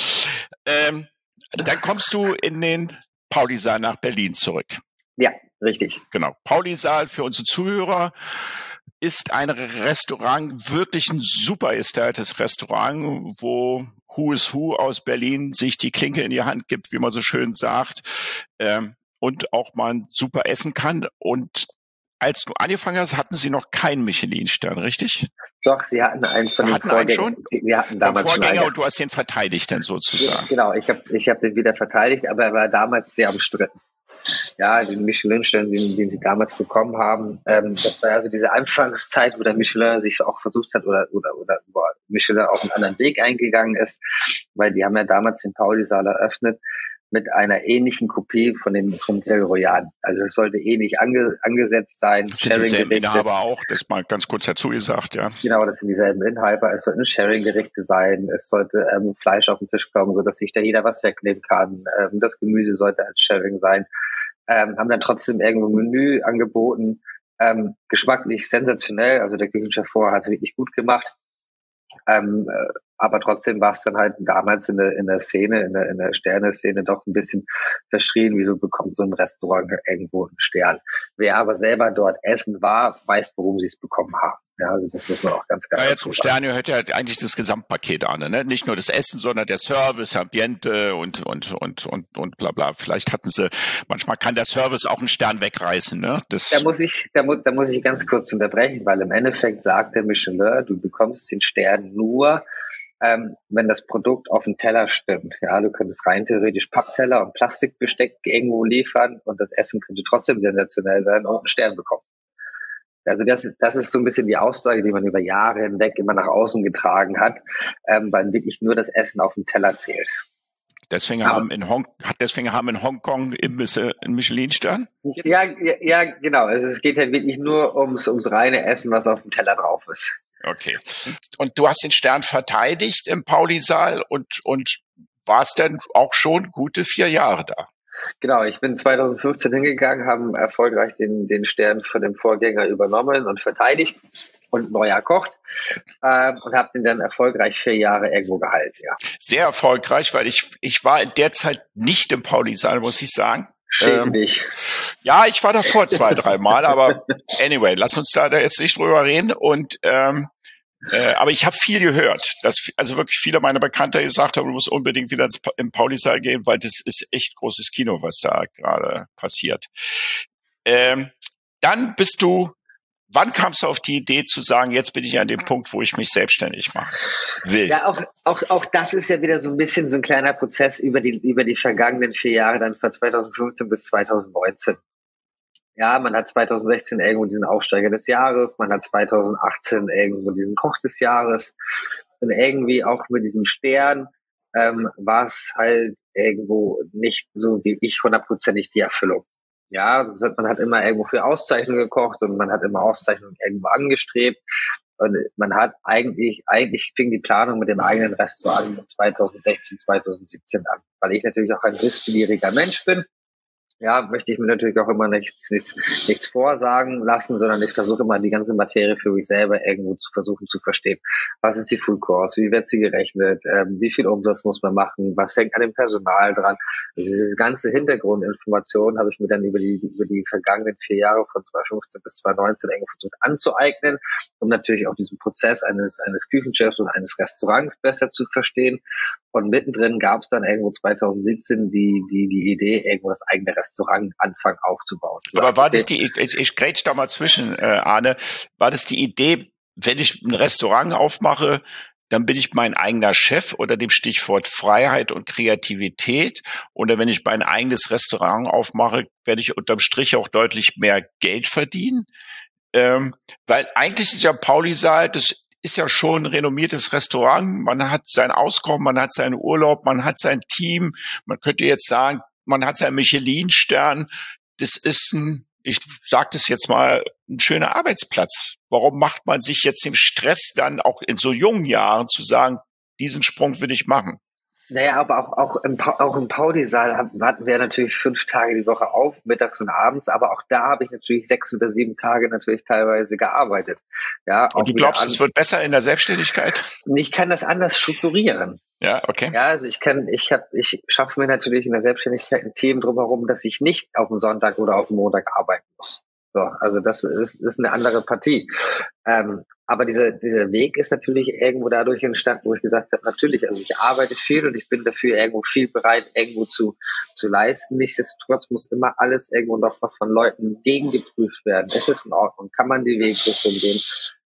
Dann kommst du in den Pauli-Saal nach Berlin zurück. Ja, richtig. Genau. Pauli-Saal für unsere Zuhörer ist ein Restaurant, wirklich ein super ästhetisches Restaurant, wo Who is Who aus Berlin sich die Klinke in die Hand gibt, wie man so schön sagt, und auch mal super essen kann. Und als du angefangen hast, hatten sie noch keinen Michelin-Stern, richtig? Doch, sie hatten einen von den Vorgängern. Sie hatten damals Vorgänger schon und du hast den verteidigt dann sozusagen. Genau, ich hab den wieder verteidigt, aber er war damals sehr umstritten. Ja, den Michelin-Stern, den sie damals bekommen haben, das war also diese Anfangszeit, wo der Michelin sich auch versucht hat oder wo Michelin auch einen anderen Weg eingegangen ist, weil die haben ja damals den Pauli-Saal eröffnet mit einer ähnlichen Kopie vom Grill Royal. Also es sollte ähnlich angesetzt sein. Das sind dieselben Inhaber auch, das mal ganz kurz dazu gesagt, ja. Genau, das sind dieselben Inhaber. Es sollten Sharing-Gerichte sein. Es sollte Fleisch auf den Tisch kommen, sodass sich da jeder was wegnehmen kann. Das Gemüse sollte als Sharing sein. Haben dann trotzdem irgendwo ein Menü angeboten. Geschmacklich sensationell. Also der Küchenchef vorher hat es wirklich gut gemacht. Aber trotzdem war es dann halt damals in der Szene, in der Sterne-Szene doch ein bisschen verschrien, wieso bekommt so ein Restaurant irgendwo einen Stern. Wer aber selber dort essen war, weiß, warum sie es bekommen haben. Ja, also das muss man auch ganz klar zum Stern gehört ja eigentlich das Gesamtpaket an, ne? Nicht nur das Essen, sondern der Service, Ambiente und bla bla. Vielleicht manchmal kann der Service auch einen Stern wegreißen, ne? Da muss ich ganz kurz unterbrechen, weil im Endeffekt sagt der Michelin, du bekommst den Stern nur, wenn das Produkt auf den Teller stimmt. Ja, du könntest rein theoretisch Pappteller und Plastikbesteck irgendwo liefern und das Essen könnte trotzdem sensationell sein und einen Stern bekommen. Also das ist so ein bisschen die Aussage, die man über Jahre hinweg immer nach außen getragen hat, weil wirklich nur das Essen auf dem Teller zählt. Deswegen haben in Hongkong Imbisse einen Michelin-Stern? Ja, genau. Also es geht halt wirklich nur ums reine Essen, was auf dem Teller drauf ist. Okay. Und du hast den Stern verteidigt im Pauli-Saal und warst dann auch schon gute 4 Jahre da. Genau, ich bin 2015 hingegangen, haben erfolgreich den Stern von dem Vorgänger übernommen und verteidigt und neu erkocht und habe den dann erfolgreich 4 Jahre irgendwo gehalten. Ja. Sehr erfolgreich, weil ich war in der Zeit nicht im Pauli-Saal, muss ich sagen. Schäm dich. Ja, ich war davor 2, 3 Mal, aber anyway, lass uns da jetzt nicht drüber reden. Und aber ich habe viel gehört, dass also wirklich viele meiner Bekannte gesagt haben, du musst unbedingt wieder im Pauli-Saal gehen, weil das ist echt großes Kino, was da gerade passiert. Dann wann kamst du auf die Idee zu sagen, jetzt bin ich an dem Punkt, wo ich mich selbstständig machen will? Ja, auch das ist ja wieder so ein bisschen so ein kleiner Prozess über die vergangenen 4 Jahre, dann von 2015 bis 2019. Ja, man hat 2016 irgendwo diesen Aufsteiger des Jahres, man hat 2018 irgendwo diesen Koch des Jahres und irgendwie auch mit diesem Stern war es halt irgendwo nicht so wie ich 100%ig die Erfüllung. Ja, man hat immer irgendwo für Auszeichnungen gekocht und man hat immer Auszeichnungen irgendwo angestrebt und man hat eigentlich fing die Planung mit dem eigenen Restaurant 2016, 2017 an, weil ich natürlich auch ein wissbegieriger Mensch bin. Ja, möchte ich mir natürlich auch immer nichts vorsagen lassen, sondern ich versuche immer die ganze Materie für mich selber irgendwo zu versuchen zu verstehen. Was ist die Food Cost? Wie wird sie gerechnet? Wie viel Umsatz muss man machen? Was hängt an dem Personal dran? Also diese ganze Hintergrundinformation habe ich mir dann über die vergangenen 4 Jahre von 2015 bis 2019 irgendwo versucht anzueignen, um natürlich auch diesen Prozess eines Küchenchefs und eines Restaurants besser zu verstehen. Und mittendrin gab es dann irgendwo 2017 die Idee, irgendwo das eigene Restaurant anfangen aufzubauen. Aber war das ich grätsch da mal zwischen, Arne, war das die Idee, wenn ich ein Restaurant aufmache, dann bin ich mein eigener Chef unter dem Stichwort Freiheit und Kreativität, oder wenn ich mein eigenes Restaurant aufmache, werde ich unterm Strich auch deutlich mehr Geld verdienen? Weil eigentlich ist ja Pauli-Saal, das ist ja schon ein renommiertes Restaurant, man hat sein Auskommen, man hat seinen Urlaub, man hat sein Team, man könnte jetzt sagen, man hat seinen Michelin-Stern. Das ist ich sage das jetzt mal, ein schöner Arbeitsplatz. Warum macht man sich jetzt im Stress dann auch in so jungen Jahren zu sagen, diesen Sprung will ich machen? Naja, aber auch im Pauli-Saal hatten wir natürlich 5 Tage die Woche auf, mittags und abends, aber auch da habe ich natürlich 6 oder 7 Tage natürlich teilweise gearbeitet. Ja, und du glaubst, es wird besser in der Selbstständigkeit? Ich kann das anders strukturieren. Ja, okay. Ja, also ich schaffe mir natürlich in der Selbstständigkeit ein Team drumherum, dass ich nicht auf dem Sonntag oder auf dem Montag arbeiten muss. So, also das ist eine andere Partie. Aber dieser Weg ist natürlich irgendwo dadurch entstanden, wo ich gesagt habe, natürlich, also ich arbeite viel und ich bin dafür irgendwo viel bereit, irgendwo zu leisten. Nichtsdestotrotz muss immer alles irgendwo noch mal von Leuten gegengeprüft werden. Ist es in Ordnung? Kann man die Wegrichtung gehen?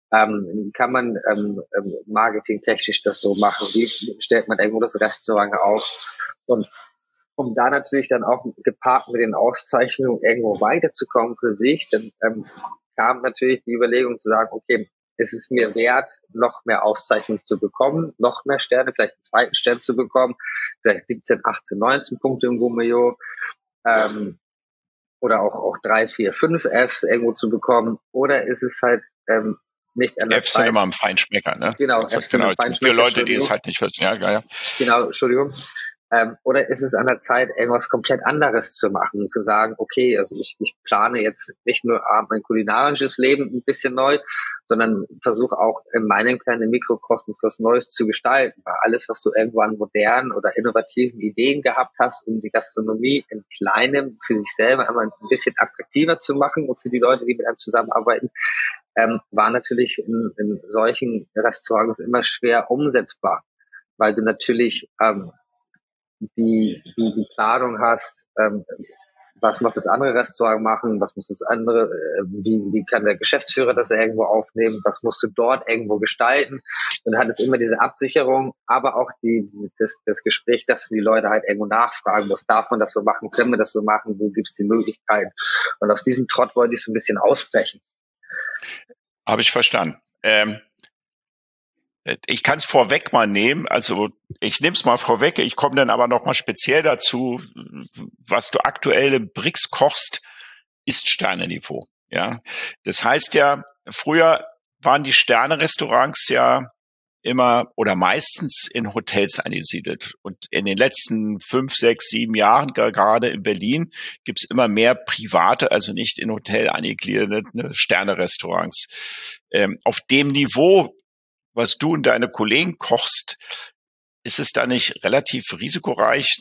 Kann man marketingtechnisch das so machen? Wie stellt man irgendwo das Restaurant auf? Und um da natürlich dann auch gepaart mit den Auszeichnungen irgendwo weiterzukommen für sich, dann kam natürlich die Überlegung zu sagen, okay, ist es mir wert, noch mehr Auszeichnungen zu bekommen, noch mehr Sterne, vielleicht einen zweiten Stern zu bekommen, vielleicht 17, 18, 19 Punkte im Gourmet, oder auch 3, 4, 5 Fs irgendwo zu bekommen, oder ist es halt nicht an der Fs sind immer ein Feinschmecker, ne? Genau, Fs sind ein Feinschmecker. Für Leute, die es halt nicht wissen, ja. Genau, Entschuldigung. Oder ist es an der Zeit, irgendwas komplett anderes zu machen, zu sagen, okay, also ich plane jetzt nicht nur mein kulinarisches Leben ein bisschen neu, sondern versuche auch in meinem kleinen Mikrokosmos was Neues zu gestalten. Weil alles, was du irgendwo an modernen oder innovativen Ideen gehabt hast, um die Gastronomie in kleinem für sich selber einmal ein bisschen attraktiver zu machen und für die Leute, die mit einem zusammenarbeiten, war natürlich in solchen Restaurants immer schwer umsetzbar, weil du natürlich die Planung hast, was macht das andere Restaurant machen, was muss das andere, wie kann der Geschäftsführer das irgendwo aufnehmen, was musst du dort irgendwo gestalten, und du hattest immer diese Absicherung, aber auch das Gespräch, dass du die Leute halt irgendwo nachfragen musst, darf man das so machen, können wir das so machen, wo gibt's die Möglichkeiten, und aus diesem Trott wollte ich so ein bisschen ausbrechen. Habe ich verstanden. Ich kann es vorweg mal nehmen, also ich nehme es mal vorweg, ich komme dann aber noch mal speziell dazu, was du aktuell im Brix kochst, ist Sterneniveau. Ja, das heißt ja, früher waren die Sterne-Restaurants ja immer oder meistens in Hotels angesiedelt. Und in den letzten 5, 6, 7 Jahren, gerade in Berlin, gibt es immer mehr private, also nicht in Hotel angegliederte Sterne-Restaurants. Auf dem Niveau, was du und deine Kollegen kochst, ist es da nicht relativ risikoreich,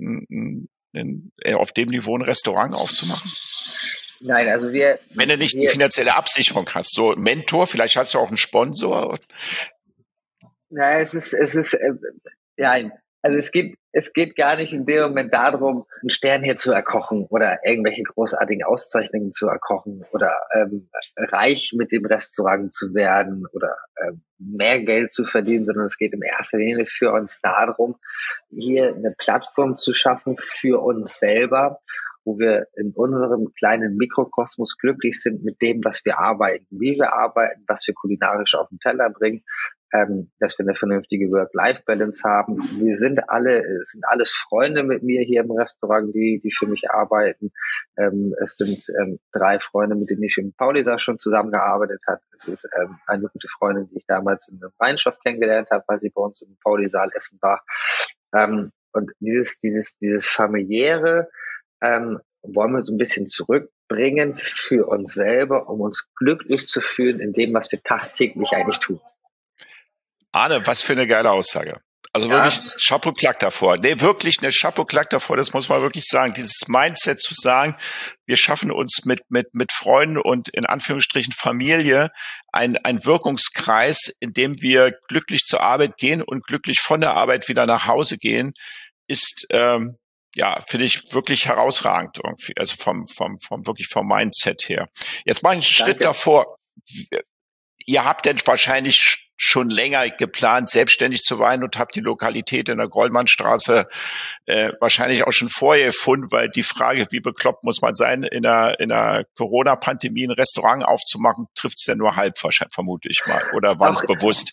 auf dem Niveau ein Restaurant aufzumachen? Nein, also wenn du nicht die finanzielle Absicherung hast, so ein Mentor, vielleicht hast du auch einen Sponsor. Ja, ja, also es geht gar nicht in dem Moment darum, einen Stern hier zu erkochen oder irgendwelche großartigen Auszeichnungen zu erkochen oder reich mit dem Restaurant zu werden oder mehr Geld zu verdienen, sondern es geht in erster Linie für uns darum, hier eine Plattform zu schaffen für uns selber, wo wir in unserem kleinen Mikrokosmos glücklich sind mit dem, was wir arbeiten, wie wir arbeiten, was wir kulinarisch auf den Teller bringen, dass wir eine vernünftige Work-Life-Balance haben. Es sind alles Freunde mit mir hier im Restaurant, die für mich arbeiten. Es sind 3 Freunde, mit denen ich im Pauliser schon zusammengearbeitet habe. Es ist eine gute Freundin, die ich damals in einem Weinstoff kennengelernt habe, weil sie bei uns im Paulisaal essen war. Und dieses familiäre wollen wir so ein bisschen zurückbringen für uns selber, um uns glücklich zu fühlen in dem, was wir tagtäglich eigentlich tun. Arne, was für eine geile Aussage. Also wirklich Chapeau Klack davor. Nee, wirklich eine Chapeau Klack davor, das muss man wirklich sagen. Dieses Mindset zu sagen, wir schaffen uns mit Freunden und in Anführungsstrichen Familie ein Wirkungskreis, in dem wir glücklich zur Arbeit gehen und glücklich von der Arbeit wieder nach Hause gehen, ist, finde ich wirklich herausragend irgendwie. Also wirklich vom Mindset her. Jetzt mache ich einen Schritt davor. Ihr habt denn wahrscheinlich schon länger geplant, selbstständig zu sein und habt die Lokalität in der Goldmannstraße wahrscheinlich auch schon vorher gefunden, weil die Frage, wie bekloppt muss man sein, in der Corona-Pandemie ein Restaurant aufzumachen, trifft's denn nur halb wahrscheinlich, vermute ich mal. Oder war es bewusst?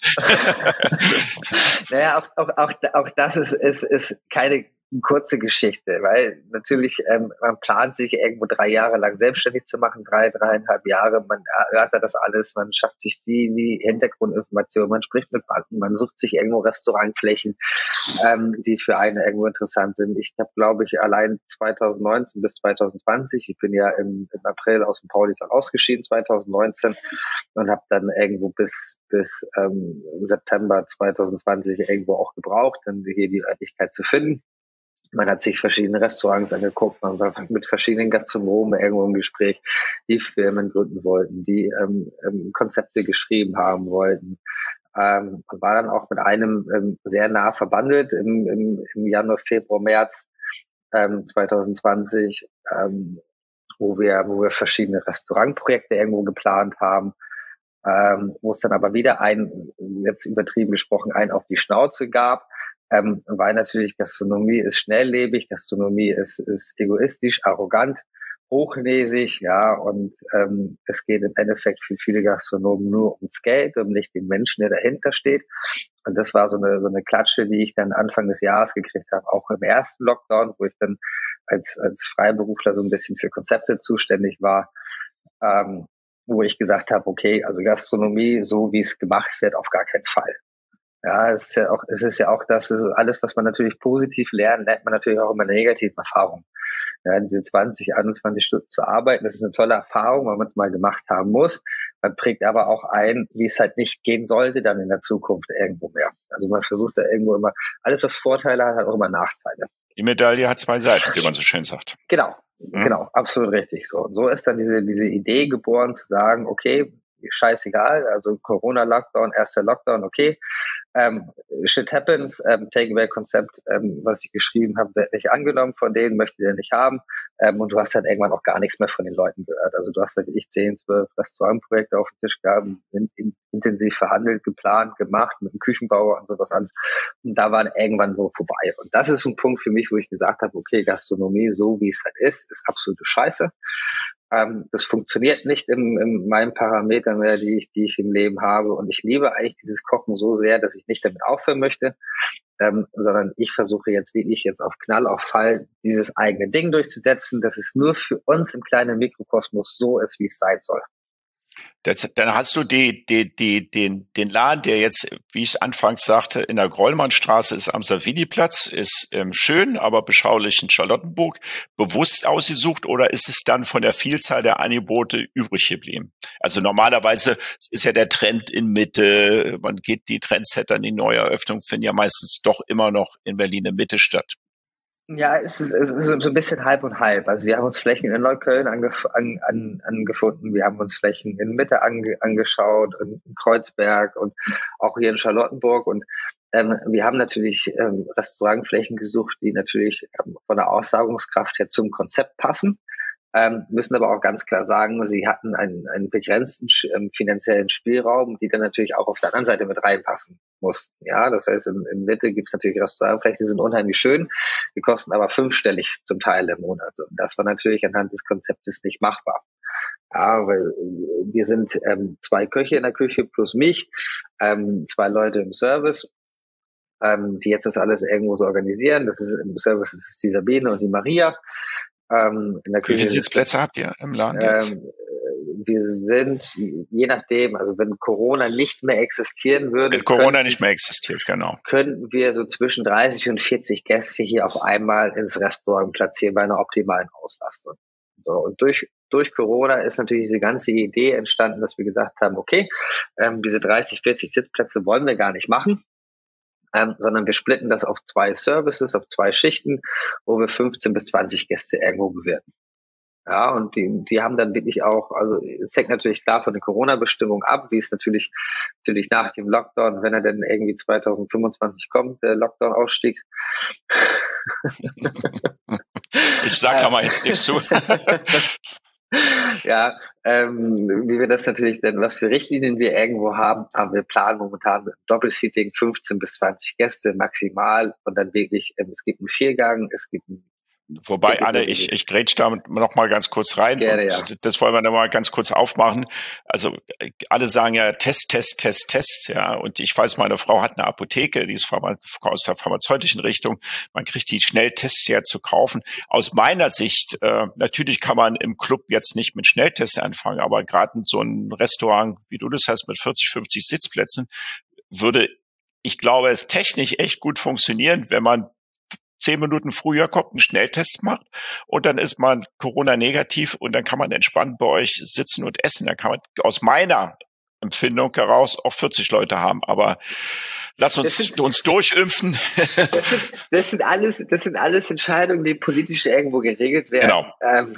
Naja, auch das ist keine kurze Geschichte, weil natürlich man plant sich irgendwo 3 Jahre lang selbstständig zu machen, 3,5 Jahre, man erörtert das alles, man schafft sich die Hintergrundinformationen, man spricht mit Banken, man sucht sich irgendwo Restaurantflächen, die für einen irgendwo interessant sind. Ich habe, glaube ich, allein 2019 bis 2020, ich bin ja im April aus dem Pauliser ausgeschieden, 2019, und habe dann irgendwo bis September 2020 irgendwo auch gebraucht, dann hier die Örtlichkeit zu finden. Man hat sich verschiedene Restaurants angeguckt, man war mit verschiedenen Gastronomen irgendwo im Gespräch, die Firmen gründen wollten, die Konzepte geschrieben haben wollten. Man war dann auch mit einem sehr nah verbandelt im Januar, Februar, März 2020, wo wir verschiedene Restaurantprojekte irgendwo geplant haben, wo es dann aber wieder jetzt übertrieben gesprochen, auf die Schnauze gab. Weil natürlich Gastronomie ist schnelllebig, Gastronomie ist egoistisch, arrogant, hochnäsig, ja, und es geht im Endeffekt für viele Gastronomen nur ums Geld und nicht den Menschen, der dahinter steht. Und das war so eine Klatsche, die ich dann Anfang des Jahres gekriegt habe, auch im ersten Lockdown, wo ich dann als Freiberufler so ein bisschen für Konzepte zuständig war, wo ich gesagt habe, okay, also Gastronomie, so wie es gemacht wird, auf gar keinen Fall. Ja, es ist ja auch das, alles, was man natürlich positiv lernt man natürlich auch immer negative Erfahrungen. Ja, diese 20, 21 Stunden zu arbeiten, das ist eine tolle Erfahrung, weil man es mal gemacht haben muss. Man prägt aber auch ein, wie es halt nicht gehen sollte dann in der Zukunft irgendwo mehr. Also man versucht da irgendwo immer, alles was Vorteile hat, hat auch immer Nachteile. Die Medaille hat 2 Seiten, wie man so schön sagt. Genau, genau, absolut richtig. So, und so ist dann diese Idee geboren zu sagen, okay, scheißegal, also Corona-Lockdown, erster Lockdown, okay, shit happens, Takeaway-Konzept, was ich geschrieben habe, wird nicht angenommen von denen, möchte der nicht haben, und du hast halt irgendwann auch gar nichts mehr von den Leuten gehört. Also du hast halt 10, 12 Restaurantprojekte auf den Tisch gehabt, intensiv verhandelt, geplant, gemacht, mit dem Küchenbauer und sowas alles, und da war irgendwann so vorbei. Und das ist ein Punkt für mich, wo ich gesagt habe, okay, Gastronomie, so wie es halt ist absolute Scheiße. Das funktioniert nicht in meinen Parametern mehr, die ich im Leben habe. Und ich liebe eigentlich dieses Kochen so sehr, dass ich nicht damit aufhören möchte, sondern ich versuche jetzt, wie ich jetzt auf Knall, auf Fall, dieses eigene Ding durchzusetzen, dass es nur für uns im kleinen Mikrokosmos so ist, wie es sein soll. Dann hast du den Laden, der jetzt, wie ich anfangs sagte, in der Grollmannstraße ist am Savini-Platz, ist schön, aber beschaulich in Charlottenburg, bewusst ausgesucht, oder ist es dann von der Vielzahl der Angebote übrig geblieben? Also normalerweise ist ja der Trend in Mitte, die Trendsetter, die Neueröffnungen finden ja meistens doch immer noch in Berlin in Mitte statt. Ja, es ist so ein bisschen halb und halb. Also wir haben uns Flächen in Neukölln angefunden, wir haben uns Flächen in Mitte angeschaut, in Kreuzberg und auch hier in Charlottenburg. Und wir haben natürlich Restaurantflächen gesucht, die natürlich von der Aussagungskraft her zum Konzept passen. Müssen aber auch ganz klar sagen, sie hatten einen begrenzten finanziellen Spielraum, die dann natürlich auch auf der anderen Seite mit reinpassen mussten. Ja, das heißt, in Mitte gibt es natürlich Restaurantflächen, die sind unheimlich schön, die kosten aber 5-stellig zum Teil im Monat. Und das war natürlich anhand des Konzeptes nicht machbar. Ja, weil wir sind 2 Köche in der Küche plus mich, 2 Leute im Service, die jetzt das alles irgendwo so organisieren. Das ist im Service, das ist die Sabine und die Maria. In der Küche. Wie viele Sitzplätze habt ihr im Laden jetzt? Wir sind, je nachdem, also wenn Corona nicht mehr existieren würde. Wenn Corona nicht mehr existiert, genau. Könnten wir so zwischen 30 und 40 Gäste hier auf einmal ins Restaurant platzieren bei einer optimalen Auslastung. So, und durch Corona ist natürlich diese ganze Idee entstanden, dass wir gesagt haben, okay, diese 30, 40 Sitzplätze wollen wir gar nicht machen. Sondern wir splitten das auf 2 Services, auf 2 Schichten, wo wir 15 bis 20 Gäste irgendwo bewirten. Ja, und die haben dann wirklich auch, also es hängt natürlich klar von den Corona-Bestimmungen ab, wie es natürlich nach dem Lockdown, wenn er denn irgendwie 2025 kommt, der Lockdown-Ausstieg. Ich sag da mal jetzt nichts zu. Ja, wie wir das natürlich denn, was für Richtlinien wir irgendwo haben, aber wir planen momentan mit Doppelseating 15 bis 20 Gäste maximal und dann wirklich, es gibt einen Viergang, es gibt einen Wobei, Anne, ich grätsch da noch mal ganz kurz rein. Gerne, ja. Das wollen wir noch mal ganz kurz aufmachen. Also alle sagen ja Test, ja. Und ich weiß, meine Frau hat eine Apotheke, die ist aus der pharmazeutischen Richtung. Man kriegt die Schnelltests ja zu kaufen. Aus meiner Sicht, natürlich kann man im Club jetzt nicht mit Schnelltests anfangen, aber gerade in so einem Restaurant, wie du das hast, mit 40, 50 Sitzplätzen, würde, ich glaube, es technisch echt gut funktionieren, wenn man 10 Minuten früher kommt, einen Schnelltest macht und dann ist man Corona-negativ und dann kann man entspannt bei euch sitzen und essen. Da kann man aus meiner Empfindung heraus auch 40 Leute haben. Aber lass uns durchimpfen. Das sind alles Entscheidungen, die politisch irgendwo geregelt werden. Genau.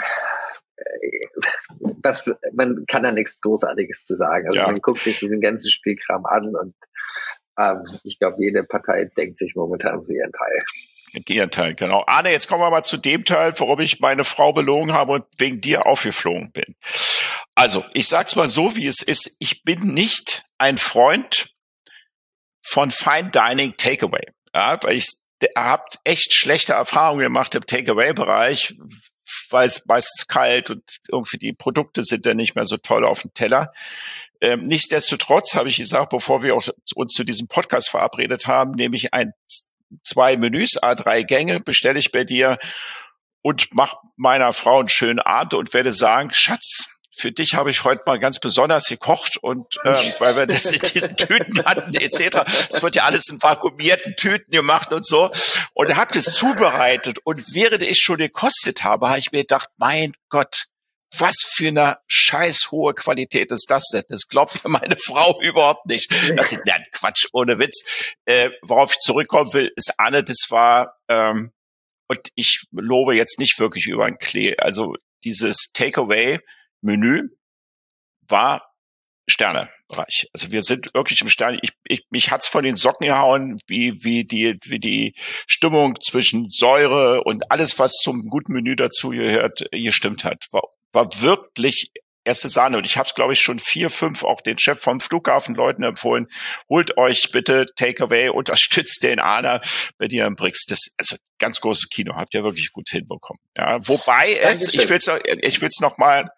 Man kann da nichts Großartiges zu sagen. Also man guckt sich diesen ganzen Spielkram an und ich glaube, jede Partei denkt sich momentan so ihren Teil. Gegenteil, genau. Arne, jetzt kommen wir mal zu dem Teil, warum ich meine Frau belogen habe und wegen dir aufgeflogen bin. Also, ich sag's mal so, wie es ist. Ich bin nicht ein Freund von Fine Dining Takeaway. Ja, weil ich habt echt schlechte Erfahrungen gemacht im Takeaway-Bereich, weil es meistens kalt und irgendwie die Produkte sind dann nicht mehr so toll auf dem Teller. Nichtsdestotrotz habe ich gesagt, bevor wir uns zu diesem Podcast verabredet haben, nehme ich 2 Menüs, 3 Gänge, bestelle ich bei dir und mache meiner Frau einen schönen Abend und werde sagen, Schatz, für dich habe ich heute mal ganz besonders gekocht und weil wir das in diesen Tüten hatten etc. Es wird ja alles in vakuumierten Tüten gemacht und so und habe das zubereitet und während ich schon gekostet habe, habe ich mir gedacht, mein Gott, was für eine scheiß hohe Qualität ist das denn? Das glaubt mir meine Frau überhaupt nicht. Das ist ein Quatsch, ohne Witz. Worauf ich zurückkommen will, ist Anne, das war, und ich lobe jetzt nicht wirklich über den Klee, also dieses Takeaway-Menü war Sternebereich. Also wir sind wirklich im Sterne. Mich hat's von den Socken gehauen, wie die Stimmung zwischen Säure und alles, was zum guten Menü dazu gehört, gestimmt hat. War wirklich erste Sahne. Und ich habe es, glaube ich, schon 4, 5 auch den Chef vom Flughafenleuten empfohlen. Holt euch bitte Takeaway, unterstützt den Arne bei dir im Brix. Das, also ganz großes Kino, habt ihr wirklich gut hinbekommen. Ja, wobei ich will's noch mal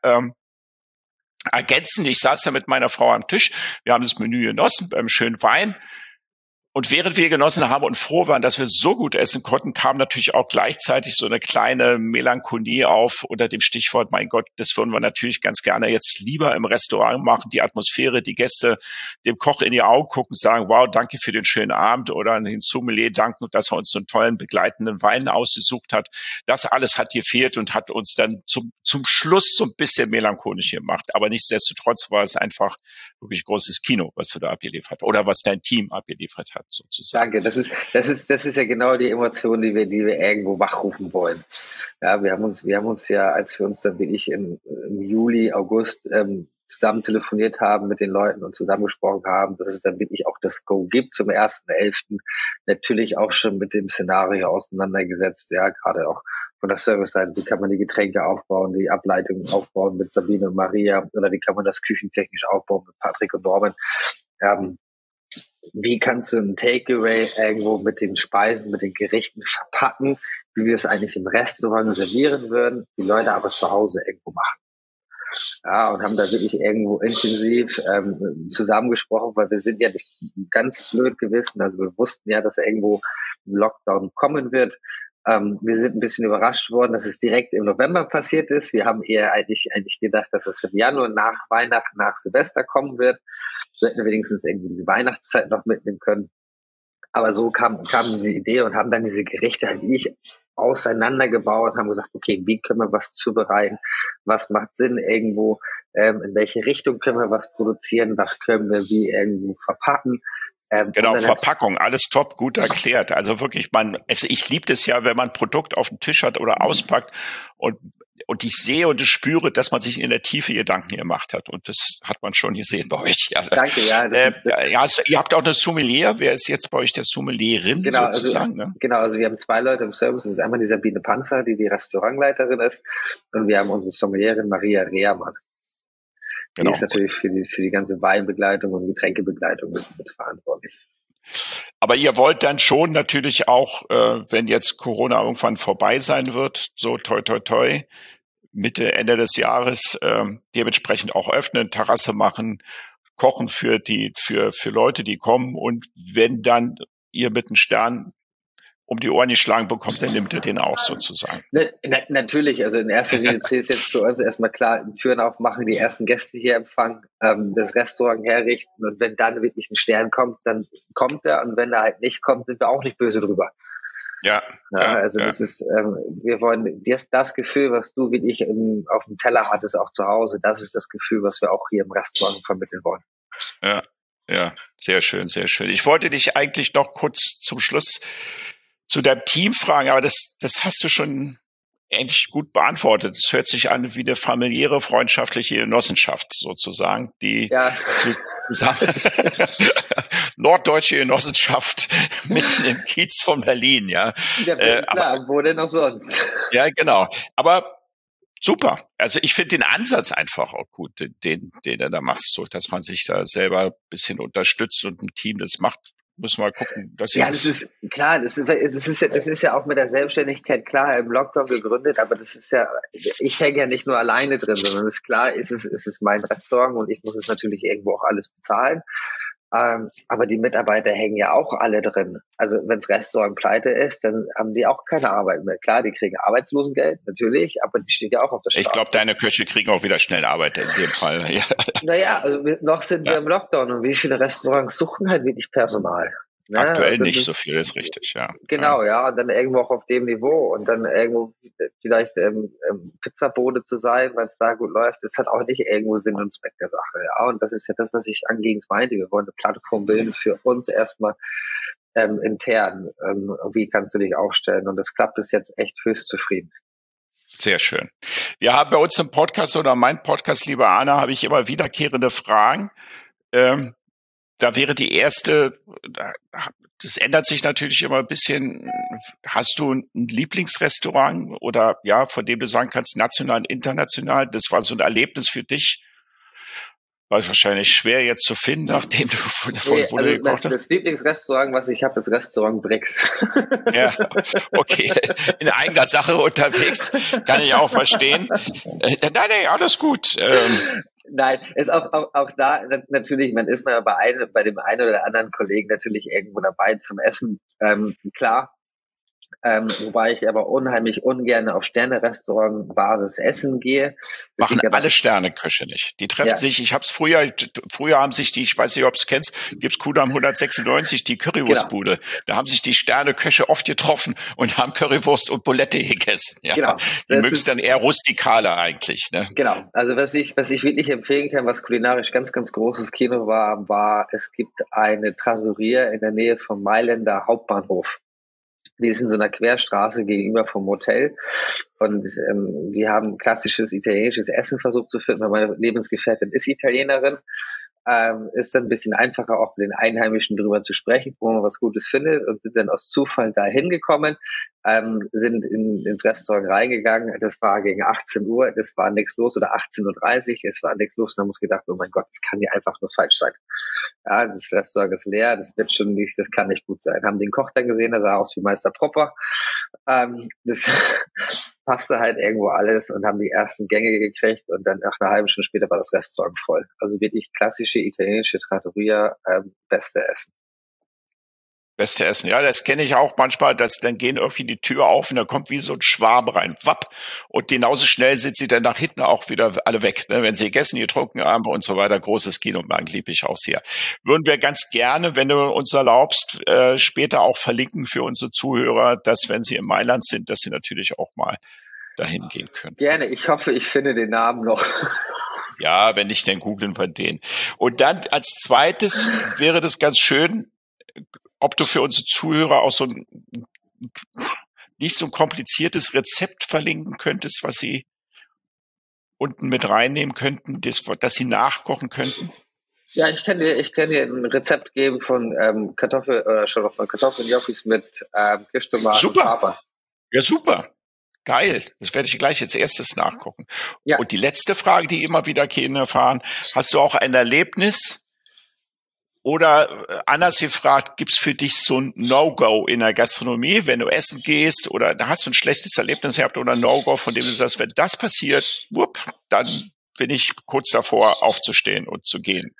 ergänzen. Ich saß ja mit meiner Frau am Tisch. Wir haben das Menü genossen beim schönen Wein. Und während wir genossen haben und froh waren, dass wir so gut essen konnten, kam natürlich auch gleichzeitig so eine kleine Melancholie auf unter dem Stichwort, mein Gott, das würden wir natürlich ganz gerne jetzt lieber im Restaurant machen, die Atmosphäre, die Gäste dem Koch in die Augen gucken, sagen, wow, danke für den schönen Abend, oder den Sommelier danken, dass er uns so einen tollen begleitenden Wein ausgesucht hat. Das alles hat gefehlt und hat uns dann zum Schluss so ein bisschen melancholisch gemacht. Aber nichtsdestotrotz war es einfach wirklich großes Kino, was du da abgeliefert hast, oder was dein Team abgeliefert hat, sozusagen. Danke, das ist ja genau die Emotion, die wir irgendwo wachrufen wollen. Ja, wir haben uns ja, als wir uns dann wirklich im Juli, August zusammen telefoniert haben mit den Leuten und zusammengesprochen haben, dass es dann wirklich auch das Go gibt zum 1.11. Natürlich auch schon mit dem Szenario auseinandergesetzt, ja, gerade auch von der Service-Seite, wie kann man die Getränke aufbauen, die Ableitungen aufbauen mit Sabine und Maria, oder wie kann man das küchentechnisch aufbauen mit Patrick und Norman. Wie kannst du ein Takeaway irgendwo mit den Speisen, mit den Gerichten verpacken, wie wir es eigentlich im Restaurant servieren würden, die Leute aber zu Hause irgendwo machen. Ja, und haben da wirklich irgendwo intensiv zusammengesprochen, weil wir sind ja nicht ganz blöd gewesen, also wir wussten ja, dass irgendwo ein Lockdown kommen wird. Wir sind ein bisschen überrascht worden, dass es direkt im November passiert ist. Wir haben eher eigentlich gedacht, dass es im Januar nach Weihnachten, nach Silvester kommen wird. So hätten wir wenigstens irgendwie diese Weihnachtszeit noch mitnehmen können. Aber so kam diese Idee und haben dann diese Gerichte eigentlich auseinandergebaut und haben gesagt, okay, wie können wir was zubereiten? Was macht Sinn irgendwo? In welche Richtung können wir was produzieren? Was können wir wie irgendwo verpacken? Genau, Verpackung, alles top, gut erklärt. Also wirklich, ich liebe es ja, wenn man ein Produkt auf dem Tisch hat oder auspackt und ich sehe und ich spüre, dass man sich in der Tiefe Gedanken gemacht hat. Und das hat man schon gesehen bei euch. Ja. Danke, ja. Also, ihr habt auch eine Sommelier. Wer ist jetzt bei euch der Sommelierin sozusagen? Also wir haben 2 Leute im Service. Das ist einmal die Sabine Panzer, die Restaurantleiterin ist. Und wir haben unsere Sommelierin Maria Rehrmann. Genau. Die ist natürlich für die ganze Weinbegleitung und Getränkebegleitung mit verantwortlich. Aber ihr wollt dann schon natürlich auch, wenn jetzt Corona irgendwann vorbei sein wird, so toi toi toi, Mitte, Ende des Jahres, dementsprechend auch öffnen, Terrasse machen, kochen für Leute, die kommen, und wenn dann ihr mit einem Stern um die Ohren geschlagen bekommt, dann nimmt ihr den auch sozusagen. Natürlich, also in erster Linie zählt es jetzt für uns erstmal klar, Türen aufmachen, die ersten Gäste hier empfangen, das Restaurant herrichten, und wenn dann wirklich ein Stern kommt, dann kommt er, und wenn er halt nicht kommt, sind wir auch nicht böse drüber. Das ist, wir wollen das Gefühl, was du wirklich auf dem Teller hattest, auch zu Hause, das ist das Gefühl, was wir auch hier im Restaurant vermitteln wollen. Ja, sehr schön, sehr schön. Ich wollte dich eigentlich noch kurz zum Schluss zu deinem Team fragen, aber das hast du schon eigentlich gut beantwortet. Es hört sich an wie eine familiäre, freundschaftliche Genossenschaft sozusagen, die zusammen norddeutsche Genossenschaft mitten im Kiez von Berlin, ja. Klar, wo denn noch sonst? Ja, genau. Aber super. Also ich finde den Ansatz einfach auch gut, den du da machst, so dass man sich da selber ein bisschen unterstützt und ein Team das macht. Müssen wir mal gucken. Das ist klar, das ist ja auch mit der Selbstständigkeit klar im Lockdown gegründet, aber das ist ja, ich hänge ja nicht nur alleine drin, sondern ist klar, es ist mein Restaurant und ich muss es natürlich irgendwo auch alles bezahlen. Aber die Mitarbeiter hängen ja auch alle drin. Also wenn das Restaurant pleite ist, dann haben die auch keine Arbeit mehr. Klar, die kriegen Arbeitslosengeld, natürlich, aber die stehen ja auch auf der Straße. Ich glaube, deine Köche kriegen auch wieder schnell Arbeit in dem Fall. Ja. Naja, also noch sind wir im Lockdown, und wie viele Restaurants suchen halt wirklich Personal? Ne? Aktuell also nicht so viel, ist richtig, ja. Genau, ja, und dann irgendwo auch auf dem Niveau und dann irgendwo vielleicht Pizzabote zu sein, weil es da gut läuft, ist halt auch nicht irgendwo Sinn und Zweck der Sache, ja, und das ist ja das, was ich angehen's meinte, wir wollen eine Plattform bilden für uns erstmal intern, wie kannst du dich aufstellen, und das klappt bis jetzt echt höchst zufrieden. Sehr schön. Wir haben bei uns im Podcast oder mein Podcast, liebe Anna, habe ich immer wiederkehrende Fragen. Da wäre die erste, das ändert sich natürlich immer ein bisschen. Hast du ein Lieblingsrestaurant oder ja, von dem du sagen kannst, national und international? Das war so ein Erlebnis für dich. War wahrscheinlich schwer jetzt zu finden, nachdem du das Lieblingsrestaurant, was ich habe, ist Restaurant Brix. Ja, okay. In eigener Sache unterwegs, kann ich auch verstehen. Nein, alles gut. Nein, ist auch da natürlich, man ist mal bei dem einen oder anderen Kollegen natürlich irgendwo dabei zum Essen, klar. Wobei ich aber unheimlich ungern auf Sterne-Restaurant-Basis essen gehe. Das Machen liegt aber, alle Sterneköche nicht. Die treffen ja, sich, ich hab's früher haben sich die, ich weiß nicht, ob du es kennst, gibt's Kudamm 196, die genau, Currywurstbude. Da haben sich die Sterneköche oft getroffen und haben Currywurst und Bulette gegessen. Ja, genau. die Das mögen's ist, dann eher rustikaler eigentlich, ne? genau. Also was ich wirklich empfehlen kann, was kulinarisch ganz, ganz großes Kino war, es gibt eine Trattoria in der Nähe vom Mailänder Hauptbahnhof. Die ist in so einer Querstraße gegenüber vom Hotel. Und wir haben klassisches italienisches Essen versucht zu finden, weil meine Lebensgefährtin ist Italienerin. Ist dann ein bisschen einfacher, auch mit den Einheimischen drüber zu sprechen, wo man was Gutes findet, und sind dann aus Zufall da hingekommen, sind ins Restaurant reingegangen. Das war gegen 18 Uhr, es war nichts los, oder 18:30 Uhr, es war nichts los. Und dann haben wir uns gedacht, oh mein Gott, das kann ja einfach nur falsch sein. Ja, das Restaurant ist leer, das wird schon nicht, das kann nicht gut sein. Haben den Koch dann gesehen, der sah aus wie Meister Popper. Das passte halt irgendwo alles, und haben die ersten Gänge gekriegt, und dann nach einer halben Stunde später war das Restaurant voll. Also wirklich klassische italienische Trattoria, beste Essen. Beste Essen. Ja, das kenne ich auch manchmal, dass dann gehen irgendwie die Tür auf und da kommt wie so ein Schwarm rein, wapp. Und genauso schnell sind sie dann nach hinten auch wieder alle weg, ne? Wenn sie gegessen, getrunken haben und so weiter. Großes Kino, liebe ich auch sehr. Würden wir ganz gerne, wenn du uns erlaubst, später auch verlinken für unsere Zuhörer, dass, wenn sie in Mailand sind, dass sie natürlich auch mal dahin gehen können. Gerne, ich hoffe, ich finde den Namen noch. Ja, wenn nicht, dann googeln wir den. Und dann als zweites wäre das ganz schön, ob du für unsere Zuhörer auch so ein nicht so ein kompliziertes Rezept verlinken könntest, was sie unten mit reinnehmen könnten, das sie nachkochen könnten. Ja, ich kann dir ein Rezept geben von von Kartoffelgnocchis mit Kirschtomaten und Super. Kapern. Ja, super. Geil. Das werde ich gleich als erstes nachgucken. Ja. Und die letzte Frage, die immer wieder Kinder erfahren, hast du auch ein Erlebnis, oder anders gefragt, gibt's für dich so ein No-Go in der Gastronomie, wenn du essen gehst, oder da hast du ein schlechtes Erlebnis gehabt oder ein No-Go, von dem du sagst, wenn das passiert, dann bin ich kurz davor aufzustehen und zu gehen.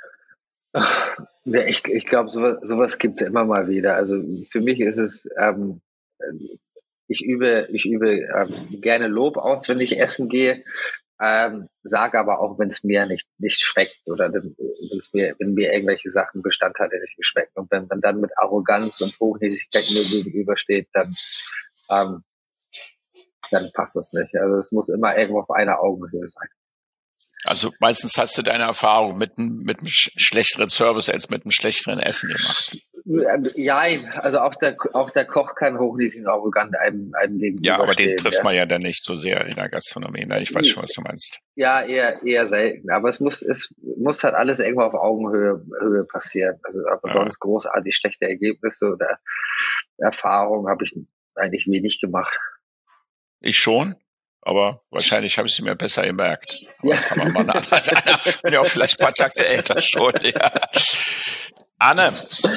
Ja, ich glaube, sowas gibt's immer mal wieder. Also für mich ist es, ich übe gerne Lob aus, wenn ich essen gehe. Sage aber auch, wenn es mir nicht schmeckt, oder wenn mir irgendwelche Sachen Bestandteile nicht geschmeckt. Und wenn man dann mit Arroganz und Hochnäsigkeit mir gegenübersteht, dann passt das nicht. Also es muss immer irgendwo auf einer Augenhöhe sein. Also meistens hast du deine Erfahrung mit einem schlechteren Service als mit einem schlechteren Essen gemacht. Ja, also auch der Koch kann hochnäsig und arrogant einem gegenüberstehen. Ja, aber den trifft man ja dann nicht so sehr in der Gastronomie. Ne? Ich weiß schon, was du meinst. Ja, eher selten. Aber es muss halt alles irgendwo auf Augenhöhe passieren. Also aber sonst großartig schlechte Ergebnisse oder Erfahrungen habe ich eigentlich wenig gemacht. Ich schon, aber wahrscheinlich habe ich sie mir besser gemerkt. Aber Ja. kann man mal bin ja auch vielleicht ein paar Tage älter schon. Ja. Anne,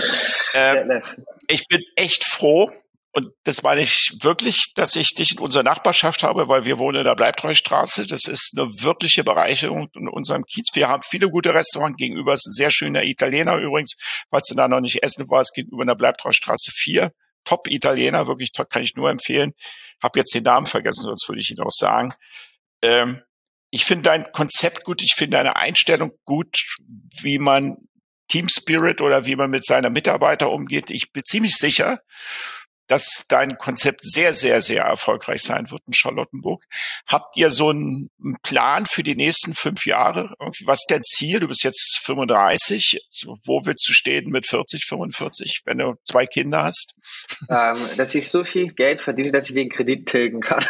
ich bin echt froh, und das meine ich wirklich, dass ich dich in unserer Nachbarschaft habe, weil wir wohnen in der Bleibtreustraße. Das ist eine wirkliche Bereicherung in unserem Kiez. Wir haben viele gute Restaurants. Gegenüber ist ein sehr schöner Italiener übrigens, falls du da noch nicht essen warst, gegenüber in der Bleibtreustraße 4. Top-Italiener, wirklich top, kann ich nur empfehlen. Hab jetzt den Namen vergessen, sonst würde ich ihn auch sagen. Ich finde dein Konzept gut, ich finde deine Einstellung gut, wie man Team Spirit oder wie man mit seiner Mitarbeiter umgeht. Ich bin ziemlich sicher, dass dein Konzept sehr, sehr, sehr erfolgreich sein wird in Charlottenburg. Habt ihr so einen Plan für die nächsten 5 Jahre? Was ist dein Ziel? Du bist jetzt 35. Wo willst du stehen mit 40, 45, wenn du 2 Kinder hast? Dass ich so viel Geld verdiene, dass ich den Kredit tilgen kann.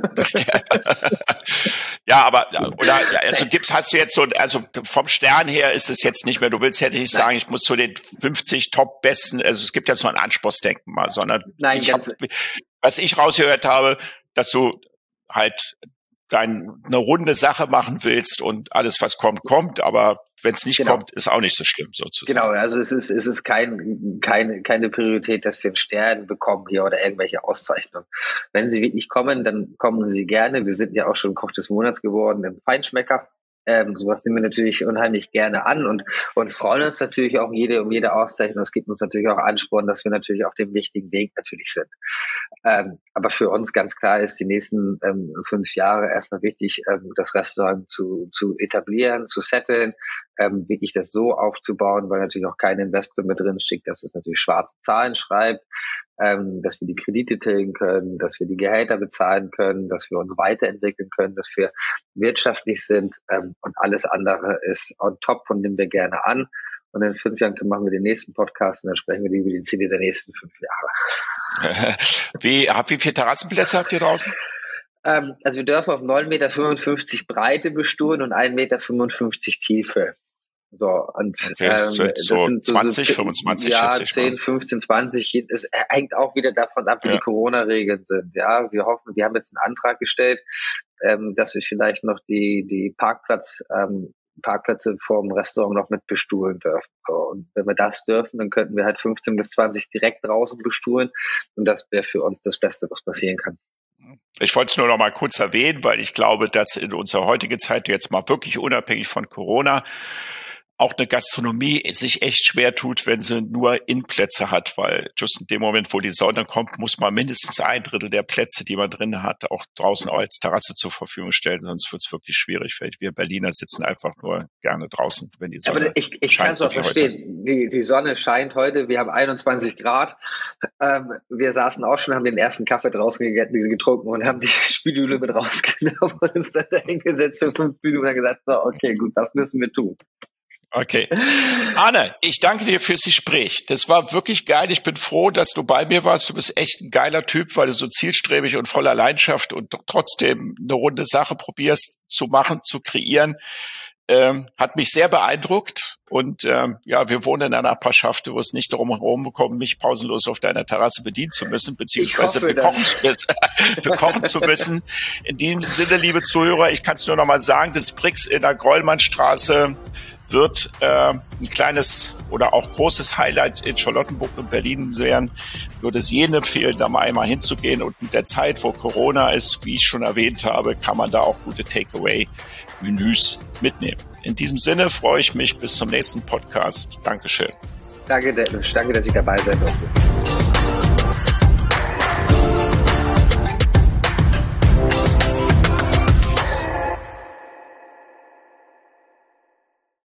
Ja, aber hast du jetzt so, also vom Stern her ist es jetzt nicht mehr, hätte ich sagen, ich muss zu den 50 Top-Besten, also es gibt jetzt noch ein Anspruchsdenken mal, sondern was ich rausgehört habe, dass du halt eine runde Sache machen willst und alles, was kommt, kommt, aber wenn es nicht kommt, ist auch nicht so schlimm sozusagen. Genau, also es ist keine Priorität, dass wir einen Stern bekommen hier oder irgendwelche Auszeichnungen. Wenn sie wirklich kommen, dann kommen sie gerne. Wir sind ja auch schon Koch des Monats geworden im Feinschmecker. Sowas nehmen wir natürlich unheimlich gerne an und freuen uns natürlich auch um jede Auszeichnung. Es gibt uns natürlich auch Ansporn, dass wir natürlich auf dem richtigen Weg natürlich sind. Aber für uns ganz klar ist die nächsten 5 Jahre erstmal wichtig, das Restaurant zu etablieren, zu setteln, wirklich das so aufzubauen, weil natürlich auch kein Investor mit drin steckt, dass es natürlich schwarze Zahlen schreibt, dass wir die Kredite tilgen können, dass wir die Gehälter bezahlen können, dass wir uns weiterentwickeln können, dass wir wirtschaftlich sind, und alles andere ist on top, von dem wir gerne an. Und in 5 Jahren machen wir den nächsten Podcast und dann sprechen wir über die Ziele der nächsten 5 Jahre. Wie viele Terrassenplätze habt ihr draußen? Also wir dürfen auf 9,55 Meter Breite bestuhlen und 1,55 Meter Tiefe. So, und okay, so 20, 25, ja, 10, 15, 20, es hängt auch wieder davon ab, wie die Corona-Regeln sind. Ja, wir haben jetzt einen Antrag gestellt, dass wir vielleicht noch die Parkplätze vorm Restaurant noch mit bestuhlen dürfen. So, und wenn wir das dürfen, dann könnten wir halt 15 bis 20 direkt draußen bestuhlen und das wäre für uns das Beste, was passieren kann. Ich wollte es nur noch mal kurz erwähnen, weil ich glaube, dass in unserer heutigen Zeit jetzt mal wirklich unabhängig von Corona auch eine Gastronomie sich echt schwer tut, wenn sie nur Innenplätze hat, weil just in dem Moment, wo die Sonne kommt, muss man mindestens 1/3 der Plätze, die man drin hat, auch draußen auch als Terrasse zur Verfügung stellen, sonst wird es wirklich schwierig. Wir Berliner sitzen einfach nur gerne draußen, wenn die Sonne scheint. Aber ich kann es auch verstehen. Die Sonne scheint heute, wir haben 21 Grad. Wir saßen auch schon, haben den ersten Kaffee draußen getrunken und haben die Spülüle mit rausgenommen und uns dann hingesetzt für 5 Minuten und haben gesagt, so, okay, gut, das müssen wir tun. Okay. Arne, ich danke dir fürs Gespräch. Das war wirklich geil. Ich bin froh, dass du bei mir warst. Du bist echt ein geiler Typ, weil du so zielstrebig und voller Leidenschaft und trotzdem eine runde Sache probierst zu machen, zu kreieren. Hat mich sehr beeindruckt. Und wir wohnen in einer Nachbarschaft, wo es nicht darum herumkommt, mich pausenlos auf deiner Terrasse bedienen zu müssen, beziehungsweise bekochen zu müssen. In diesem Sinne, liebe Zuhörer, ich kann es nur noch mal sagen, das Brix in der Grollmannstraße wird ein kleines oder auch großes Highlight in Charlottenburg und Berlin werden. Ich würde es jedem empfehlen, da mal einmal hinzugehen. Und mit der Zeit, wo Corona ist, wie ich schon erwähnt habe, kann man da auch gute Takeaway-Menüs mitnehmen. In diesem Sinne freue ich mich bis zum nächsten Podcast. Dankeschön. Danke, dass ich dabei sein durfte.